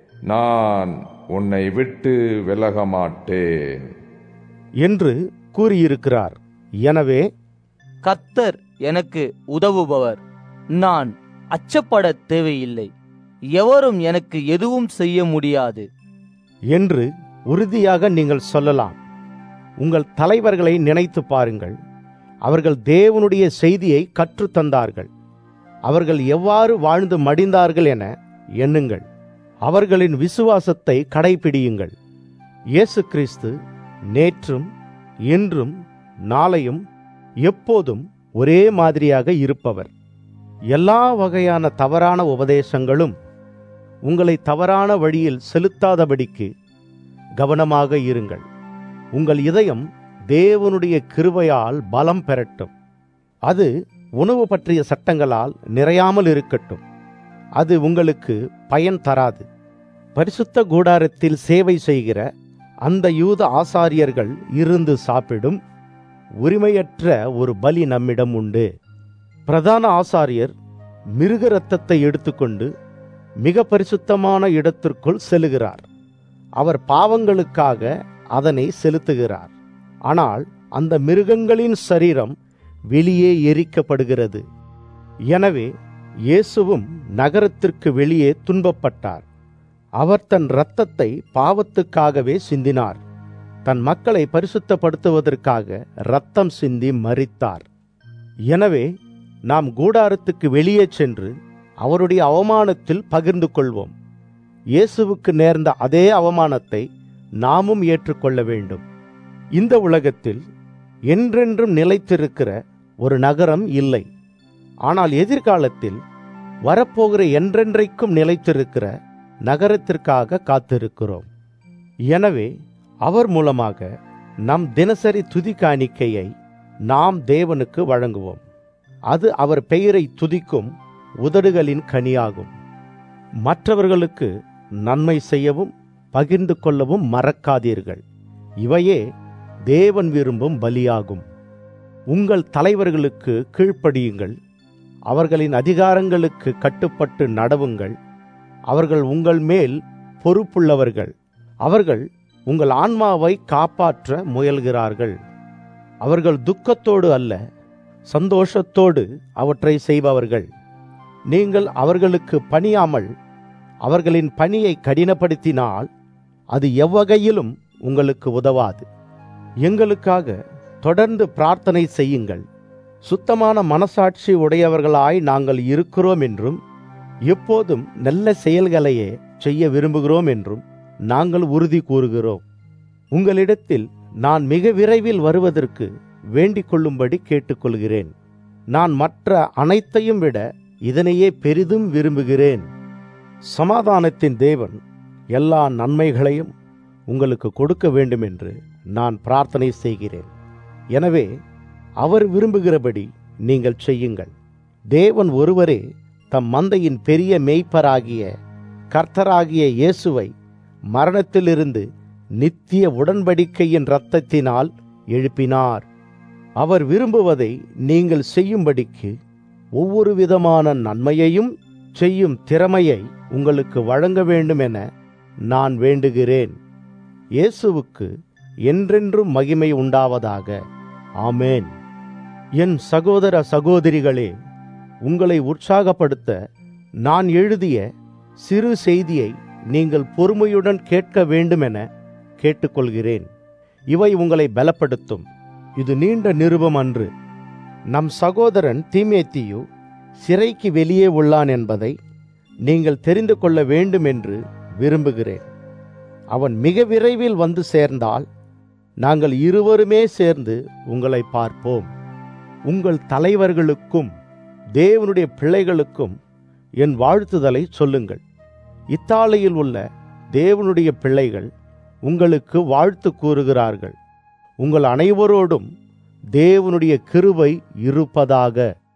நான் உன்னை விட்டு விலக மாட்டேன் என்று கூறியிருக்கிறார். எனவே கர்த்தர் எனக்கு உதவுபவர், நான் அச்சப்பட தேவையில்லை, எவரும் எனக்கு எதுவும் செய்ய முடியாது என்று உறுதியாக நீங்கள் சொல்லலாம். உங்கள் தலைவர்களை நினைத்து பாருங்கள். அவர்கள் தேவனுடைய செய்தியை கற்றுத்தந்தார்கள். அவர்கள் எவ்வாறு வாழ்ந்து மடிந்தார்கள் என எண்ணுங்கள். அவர்களின் விசுவாசத்தை கடைபிடியுங்கள். இயேசு கிறிஸ்து நேற்றும் இன்றும் நாளையும் எப்போதும் ஒரே மாதிரியாக இருப்பவர். எல்லா வகையான தவறான உபதேசங்களும் உங்களை தவறான வழியில் செலுத்தாதபடிக்கு கவனமாக இருங்கள். உங்கள் இதயம் தேவனுடைய கிருபையால் பலம் பெறட்டும். அது உணவு பற்றிய சட்டங்களால் நிறையாமல் இருக்கட்டும். அது உங்களுக்கு பயன் தராது. பரிசுத்த கூடாரத்தில் சேவை செய்கிற அந்த யூத ஆசாரியர்கள் இருந்து சாப்பிடும் உரிமையற்ற ஒரு பலி நம்மிடம் உண்டு. பிரதான ஆசாரியர் மிருக இரத்தத்தை எடுத்துக்கொண்டு மிக பரிசுத்தமான இடத்திற்குள் செல்லுகிறார். அவர் பாவங்களுக்காக அதனை செலுத்துகிறார். ஆனால் அந்த மிருகங்களின் சரீரம் வெளியே எரிக்கப்படுகிறது. எனவே இயேசுவும் நகரத்திற்கு வெளியே துன்பப்பட்டார். அவர் தன் இரத்தத்தை பாவத்துக்காகவே சிந்தினார். தன் மக்களை பரிசுத்தப்படுத்துவதற்காக இரத்தம் சிந்தி மரித்தார். எனவே நாம் கூடாரத்துக்கு வெளியே சென்று அவருடைய அவமானத்தில் பகிர்ந்து கொள்வோம். இயேசுவுக்கு நேர்ந்த அதே அவமானத்தை நாமும் ஏற்றுக்கொள்ள வேண்டும். இந்த உலகத்தில் என்றென்றும் நிலைத்திருக்கிற ஒரு நகரம் இல்லை. ஆனால் எதிர்காலத்தில் வரப்போகிற என்றென்றைக்கும் நிலைத்திருக்கிற நகரத்திற்காக காத்திருக்கிறோம். எனவே அவர் மூலமாக நம் தினசரி துதி காணிக்கையை நாம் தேவனுக்கு வழங்குவோம். அது அவர் பெயரை துதிக்கும் உதடுகளின் கனியாகும். மற்றவர்களுக்கு நன்மை செய்யவும் பகிர்ந்து கொள்ளவும் மறக்காதீர்கள். இவையே தேவன் விரும்பும் பலியாகும். உங்கள் தலைவர்களுக்கு கீழ்ப்படியுங்கள். அவர்களின் அதிகாரங்களுக்கு கட்டுப்பட்டு நடவுங்கள். அவர்கள் உங்கள் மேல் பொறுப்புள்ளவர்கள். அவர்கள் உங்கள் ஆன்மாவை காப்பாற்ற முயல்கிறார்கள். அவர்கள் துக்கத்தோடு அல்ல, சந்தோஷத்தோடு அவற்றை செய்பவர்கள். நீங்கள் அவர்களுக்கு பணியாமல் அவர்களின் பணியை கடினப்படுத்தினால் அது எவ்வகையிலும் உங்களுக்கு உதவாது. எங்களுக்காக தொடர்ந்து பிரார்த்தனை செய்யுங்கள். சுத்தமான மனசாட்சி உடையவர்களாய் நாங்கள் இருக்கிறோம் என்றும் எப்போதும் நல்ல செயல்களையே செய்ய விரும்புகிறோம் என்றும் நாங்கள் உறுதி கூறுகிறோம். உங்களிடத்தில் நான் மிக விரைவில் வருவதற்கு வேண்டிக் கொள்ளும்படி கேட்டுக்கொள்கிறேன். நான் மற்ற அனைத்தையும் விட இதனையே பெரிதும் விரும்புகிறேன். சமாதானத்தின் தேவன் எல்லா நன்மைகளையும் உங்களுக்கு கொடுக்க வேண்டும் என்று நான் பிரார்த்தனை செய்கிறேன். எனவே அவர் விரும்புகிறபடி நீங்கள் செய்யுங்கள். தேவன் ஒருவரே தம் மந்தையின் பெரிய மேய்ப்பராகிய கர்த்தராகிய இயேசுவை மரணத்திலிருந்து நித்திய உடன்படிக்கையின் இரத்தத்தினால் எழுப்பினார். அவர் விரும்புவதை நீங்கள் செய்யும்படிக்கு ஒவ்வொரு விதமான நன்மையையும் செய்யும் திறமையை உங்களுக்கு வழங்க வேண்டும் என நான் வேண்டுகிறேன். இயேசுவுக்கு என்றென்றும் மகிமை உண்டாவதாக. ஆமேன். என் சகோதர சகோதரிகளே, உங்களை உற்சாகப்படுத்த நான் எழுதிய சிறு செய்தியை நீங்கள் பொறுமையுடன் கேட்க வேண்டுமென கேட்டுக்கொள்கிறேன். இவை உங்களை பலப்படுத்தும். இது நீண்ட நிருபம் அன்று. நம் சகோதரன் தீமோத்தேயு சிறைக்கு வெளியே உள்ளான் என்பதை நீங்கள் தெரிந்து கொள்ள வேண்டும் என்று விரும்புகிறேன். அவன் மிக விரைவில் வந்து சேர்ந்தால் நாங்கள் இருவருமே சேர்ந்து உங்களை பார்ப்போம். உங்கள் தலைவர்களுக்கும் தேவனுடைய பிள்ளைகளுக்கும் என் வாழ்த்துதலை சொல்லுங்கள். இத்தாலியில் உள்ள தேவனுடைய பிள்ளைகள் உங்களுக்கு வாழ்த்து கூறுகிறார்கள். உங்கள் அனைவரோடும் தேவனுடைய கிருபை இருப்பதாக.